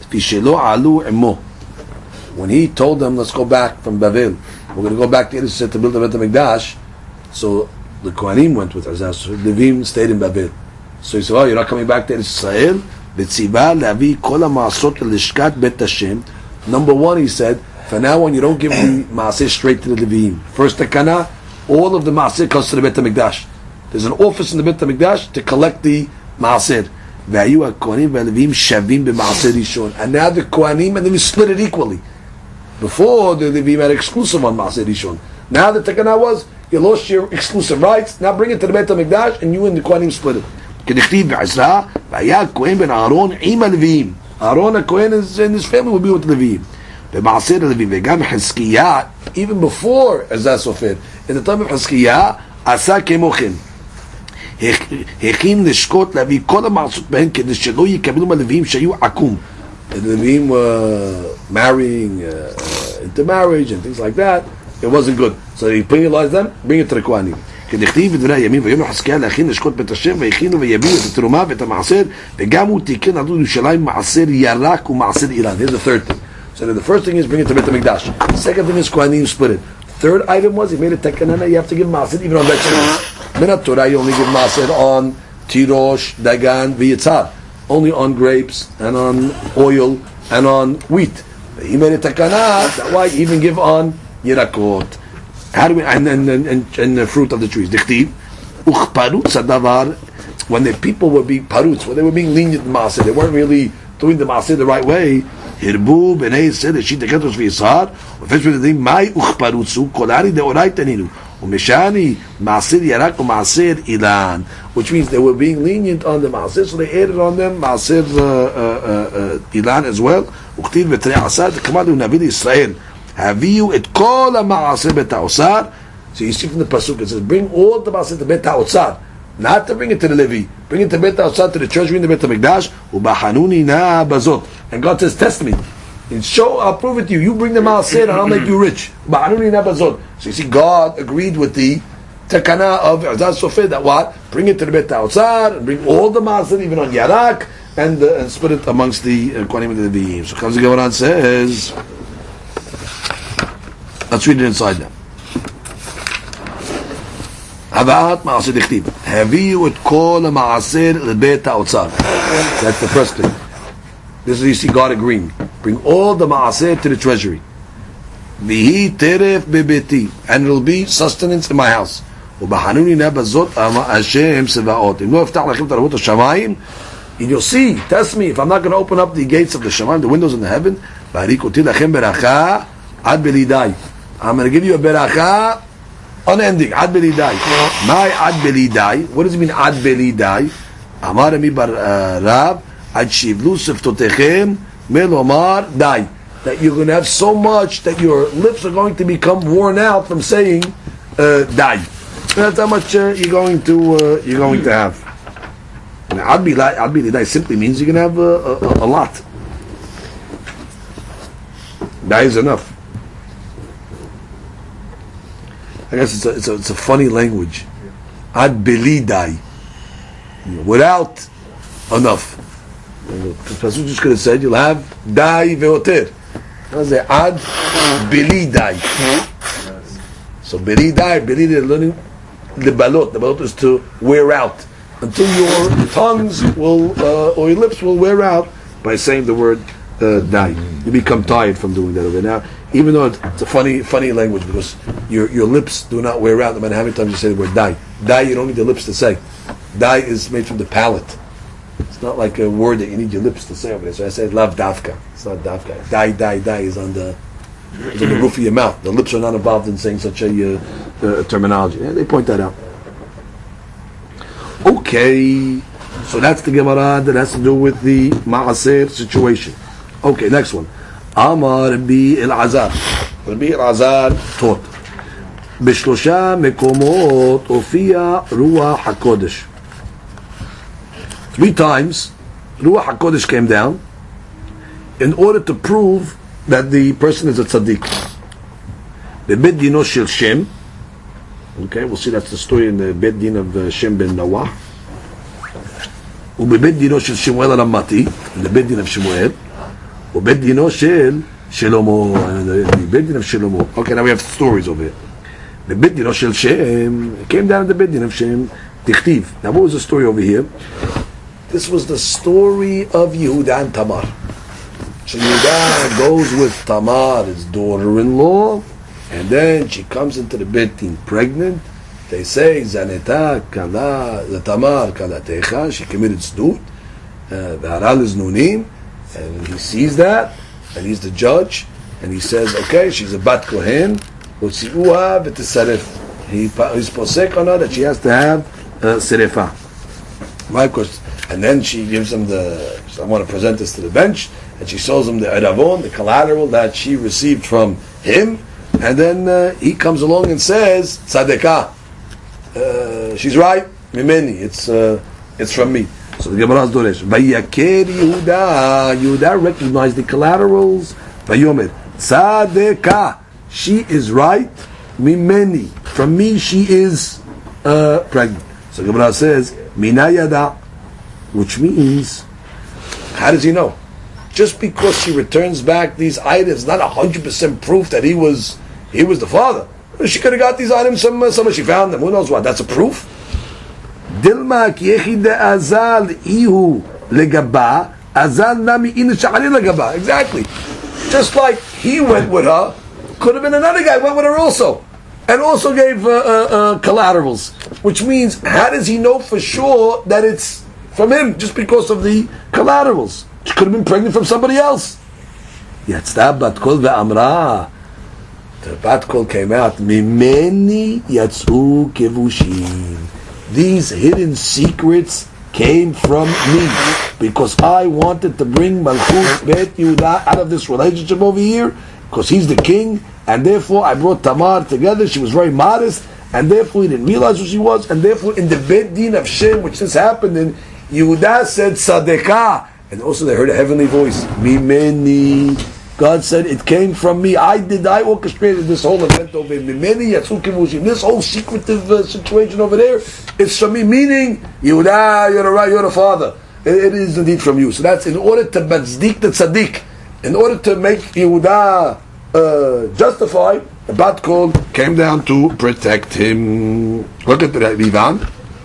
When he told them, let's go back from Bavel, we're going to go back to Israel to build the Beit HaMikdash, so the Kohanim went with Ezra, so the Levim stayed in Bavel. So he said, oh, you're not coming back to Israel? Number one, he said, for now on, you don't give the Maaseh straight to the Levim. First Takana, all of the Maaseh comes to the Beit HaMikdash. There's an office in the Beit HaMikdash to collect the Maaseh. And now the Kohanim and then we split it equally. Before the Levim had exclusive on Maaseh Rishon. Now the Takana was, you lost your exclusive rights, now bring it to the Beit HaMikdash and you and the Kohanim split it. Aaron, a Kohen, and his family will be with the Levim. Even before Ezra Sofer, in the time of Hiskiah, Asa Kemochin. הכין לשקוט להביא כל המעשות בהן כדי שלא יקבלו מהלוויים שהיו עקום. The Levim were marrying, intermarriage and things like that. It wasn't good. So he penalized them, bring it to the Kohanim. כדכתיב בדברי הימים, ויאמר חזקיה להכין לשקוט בית השם, והכינו ויביאו את התרומה ואת המעשר, וגם הוא תיקן על ירושלים מעשר ירק ומעשר אילן. Here's the third thing. So the first thing is bring it to Beit HaMikdash. Second thing is Kohanim split it. Third item was he made a tekanana, you have to give maaser even on vegetables. Minat Torah, you only give maaser on tirosh, dagan, v'yitzar. Only on grapes and on oil and on wheat. He made a takana, that's why you even give on yirakot. How do we, and the fruit of the trees. Dichtiv, uchparut sadavar, when the people were being paruts, when they were being lenient in maaser, they weren't really doing the maaser the right way. Hirbu b'nei said she tekatos v'yisar. Ufesh b'nei mai uchparutzu kolari deorai taninu. Umeshani maaser yarak u'maaser ilan, which means they were being lenient on the maaser, so they added on them maaser ilan as well. Uktiv v'trei asar t'kamadu navi Yisrael haviu et kol ha'maaser bet ha'osar. So you see from the pasuk it says, bring all the maaser to bet ha'osar. Not to bring it to the Levi, bring it to Beit HaOtzar, to the treasury in the Beit HaMikdash. Ubahanuni na bazot, and God says, test me, and show, I'll prove it to you. You bring the maaser, and I'll make you rich. Ubahanuni na bazot. So you see, God agreed with the takana of Ezra Sofer that what? Bring it to the Beit HaOtzar, and bring all the maaser, even on Yarak, and split it amongst the Kohanim and the Leviim. So comes the Gemara and says, let's read it inside now. הבאת מעשר דכתיב, הביאו את כל המעשר לבית האוצר. That's the first thing. This is you see God agreeing. Bring all the מעשר to the treasury. ויהי טרף בביתי, and it will be sustenance in my house. ובחנוני נא בזאת השם צבאות. אם לא אפתח לכם תרבות השמיים, and you'll see, test me, if I'm not going to open up the gates of the shamayim, the windows in the heaven, והריק אותי לכם ברכה עד בלידי. I'm going to give you a ברכה unending. Ad belidai. My ad belidai. What does it mean ad belidai? Amar mi bar Rab ad shivlu seftotechem melomar dai. That you're going to have so much that your lips are going to become worn out from saying dai. That's how much you're going to have. Now, ad belidai simply means you're going to have a lot. Dai is enough. I guess it's a funny language. Ad belidai, without enough. The pasuk just could have said you'll have dai veoter. I say ad belidai. So beri they're learning the balot is to wear out until your tongues will or your lips will wear out by saying the word dai. You become tired from doing that over now, even though it's a funny language, because your lips do not wear out no matter how many times you say the word dai. Dai, you don't need the lips to say. Dai is made from the palate. It's not like a word that you need your lips to say over there. So I say lav davka. It's not davka. Dai is on the roof of your mouth. The lips are not involved in saying such a terminology. Yeah, they point that out. Okay, so that's the Gemara that has to do with the Ma'aser situation. Okay, next one. Amar Rabbi Elazar. Rabbi Elazar taught. Bishlosha mekomot ofia ruach hakodesh. 3 times ruach hakodesh came down in order to prove that the person is a tzaddik. Bebed dino shel Shem. Okay, we'll see that's the story in the Bed Din of Shem ben Noah. ובבית דינו של שמואל הרמתי, the בית דין of Shemuel, ובית דינו של שלמה, the בית דין of Shlomo. Okay, now we have stories over here. בבית דינו של Shem, came down to the בית דין of Shem, תכתיב. Now what was the story over here? This was the story of Yehuda and Tamar. So Yehuda goes with Tamar, his daughter-in-law, and then she comes into the Beit Din pregnant. They say, Zaneta kala, the Tamar kalatecha, she committed zdut, the haral is nunim, and he sees that, and he's the judge, and he says, okay, she's a bat kohen, utzi'uha v'tesaref. He's posek on her that she has to have serefa. Right, because, and then she gives him I want to present this to the bench, and she shows him the eravon, the collateral that she received from him, and then he comes along and says, tzadekah. She's right, mimeni. It's from me. So the Gemara doresh. Vayaker Yehuda recognized the collaterals. Vayomer tzadekah. She is right, mimeni. From me, she is pregnant. So the Gemara says minayada, which means, how does he know? Just because she returns back these items, not 100% proof that he was the father. She could have got these items somewhere she found them. Who knows what? That's a proof. Dilma kiyechide azal ihu legaba azal nami inu shachari legaba. Exactly. Just like he went with her, could have been another guy went with her also, and also gave collaterals. Which means, how does he know for sure that it's from him? Just because of the collaterals. She could have been pregnant from somebody else. Yatzta bat kol ve'amra. The bat kol came out. Mimeni yatzu kevushim. These hidden secrets came from me because I wanted to bring Malchut Bet Yehuda out of this relationship over here because he's the king, and therefore I brought Tamar together. She was very modest, and therefore he didn't realize who she was, and therefore in the Bet Din of Shem, which this happened in, Yehuda said Tzadekah, and also they heard a heavenly voice. Mimeni. God said, it came from me. I orchestrated this whole event over here. This whole secretive situation over there is from me, meaning, Yehuda, you're the father. It is indeed from you. So that's in order to batzdik the tzaddik, in order to make Yehuda justified, the bat kol came down to protect him. Look at that, Ivan.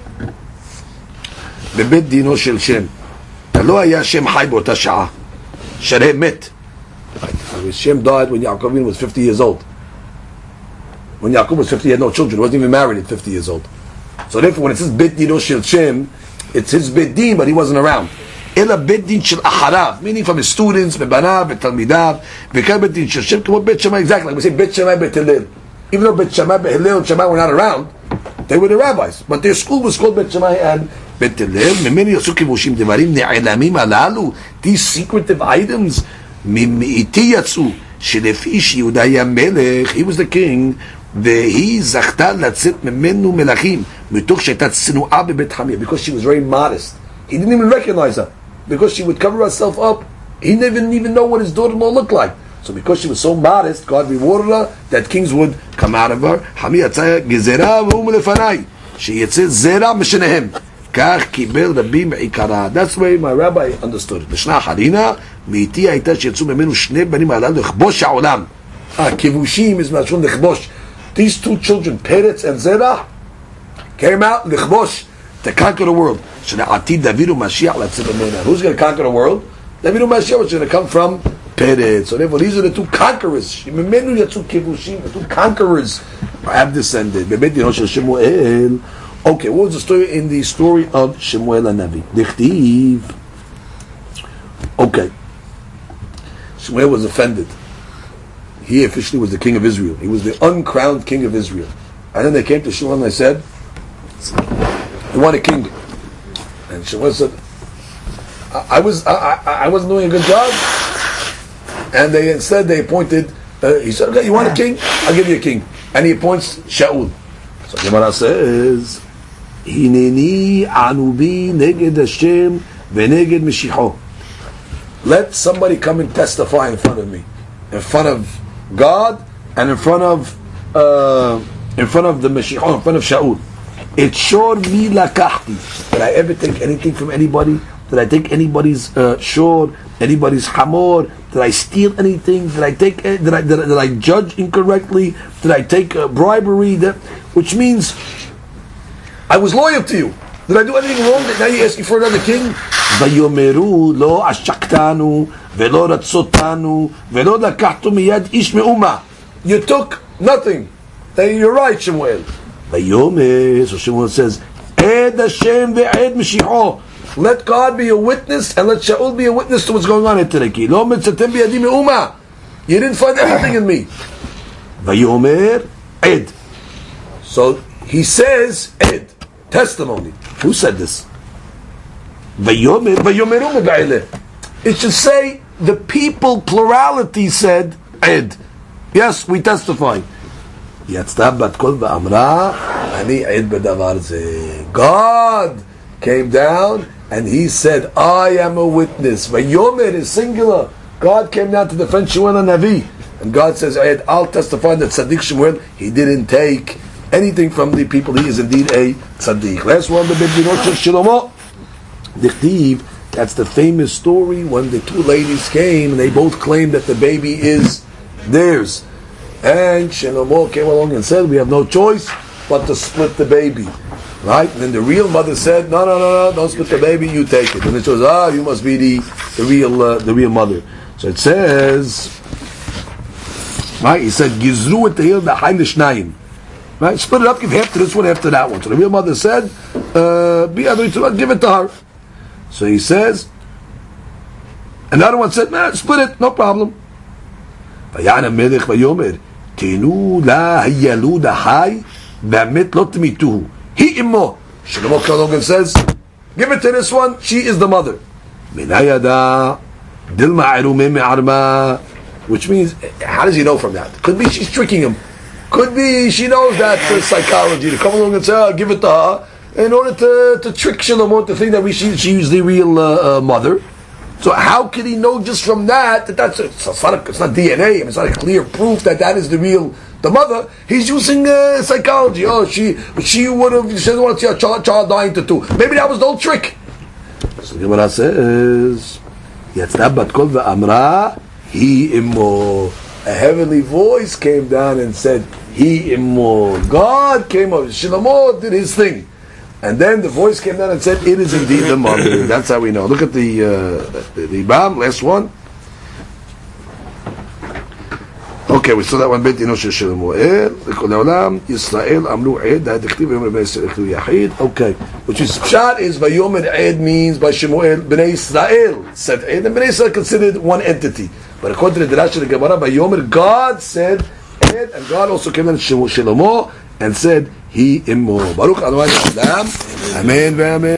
בבית דינו של שם. לא היה שם חי באותה שעה. שרם מת. Shem died when Yaakov was 50 years old. When Yaakov was 50, he had no children. He wasn't even married at 50 years old. So therefore, when it says Bet Dino Shel Shem, it's his Bet Din, but he wasn't around. Ela Bet Din Shel Aharav, meaning from his students, Bebanav, Betalmidav, Vekal Bet Din Shel Shem, come on, Bet Shammai, exactly. Like we say Bet Shammai, Bet Hillel. Even though Bet Shammai, Bet Hillel, and Shammai were not around, they were the rabbis. But their school was called Bet Shammai and Bet Hillel. Memeni Yasu Kivushim Devarim Ne'elamim Alalu. These secretive items, Mim'iti Yatsu, Shelefi Yehuda היה מלך, he was the king, והיא זכתה לצאת ממנו מלכים, מתוך שהייתה צנועה בבית חמיה, because she was very modest. He didn't even recognize her, because she would cover herself up. He didn't even know what his daughter-in-law looked like. So because she was so modest, God rewarded her that kings would come out of her. חמי יצא גזרה והוא מלפני, שיצא זרע משניהם. כך קיבל רבי מעיקרה. That's the way my rabbi understood it. משנה חרינה, מאיתי הייתה שיצאו ממנו שני בנים הללו לכבוש העולם. כיבושים is מלשון לכבוש. these two children, Peretz and Zerah, came out lichbosh, to conquer the world. Who's going to conquer the world? David Mashiach, which is going to come from Peretz. So therefore, these are the two conquerors. The two conquerors have descended. Okay, what was the story in the story of Shemuel and Navi? Dichtiv. Okay. Shemuel was offended. He officially was the king of Israel. He was the uncrowned king of Israel. And then they came to Shemuel and they said, "We want a king." And Shemuel said, I wasn't doing a good job. And they appointed, he said, "Okay, you want a king? I'll give you a king." And he appoints Shaul. So Gemara says, "Hineni anubi neged Hashem v'neged Mashiach." Let somebody come and testify in front of me, in front of God, and in front of the Mashiach, in front of Shaul. It shor mi lakachti. Did I ever take anything from anybody? Did I take anybody's shor, anybody's hamor? Did I steal anything? Did I take? Did I judge incorrectly? Did I take bribery? Which means I was loyal to you. Did I do anything wrong that now you're asking for another king? Vayomeru lo ashaktanu velo ratzotanu velo lakachtu miyad ish me'uma. You took nothing. You're right, Shemuel. Vayomer, so Shemuel says, Ed Hashem ve'ed Mashiach. Let God be a witness and let Shaul be a witness to what's going on here today. Lo mitzatem biyadi me'uma. You didn't find anything in me. Vayomer Ed. So he says Ed, testimony. Who said this? Vayomer Vayomeru me'ba'ileh. It should say the people plurality said Ed. Yes, we testify. יצתה בת קול ואמרה, אני עד בדבר זה. God came down and he said, I am a witness. Vayomer is singular. God came down to defend Shemuel and Navi. And God says, I'll testify that Tzaddik Shemuel, he didn't take anything from the people. He is indeed a Tzaddik. Last one, the Bedinot of Shlomo. Dichtiv, that's the famous story when the two ladies came and they both claimed that the baby is theirs. And Shlomo came along and said, we have no choice but to split the baby. Right? And then the real mother said, no, don't split the baby, you take it. And it says, you must be the real mother. So it says, right? He said, Gizru et tehil b'chai l'shnayim. Right? Split it up, give half to this one, half to that one. So the real mother said, give it to her. So he says, another one said, split it, no problem. ויען המלך ויאמר תנו לה הילוד החי באמת לא תמיתוהו היא אמו. Shlomo Kalogin says, give it to this one, she is the mother. מנה ידע דלמה עירומי מערמה, which means, how does he know from that? Could be she's tricking him. Could be she knows that psychology, to come along and say, give it to her in order to trick Shlomo to think that she is the real mother. So how could he know just from that it's not DNA, it's not a clear proof that is the mother? He's using psychology. She doesn't want to see a child dying to two. Maybe that was the whole trick. So the Gemara says, יצאה בת קול ואמרה, היא אמו. A heavenly voice came down and said, he imo. God came up. Shlomo did his thing. And then the voice came down and said, it is indeed the mother. That's how we know. Look at the Bam, last one. Okay, we saw that one. בית דינו של שמואל, לכל העולם, ישראל אמרו עד, הדכתיב ויאמר בני ישראל יכתיב יחיד. Okay, which is, Pshat is, ויאמר עד means by Shemuel, Bnei Israel said עד, and Bnei Israel considered one entity. But according to the Drash of the Gemara, ויאמר, God said עד, and God also came in Shlomo and said, he immo. Baruch Adonai Amen. Amen.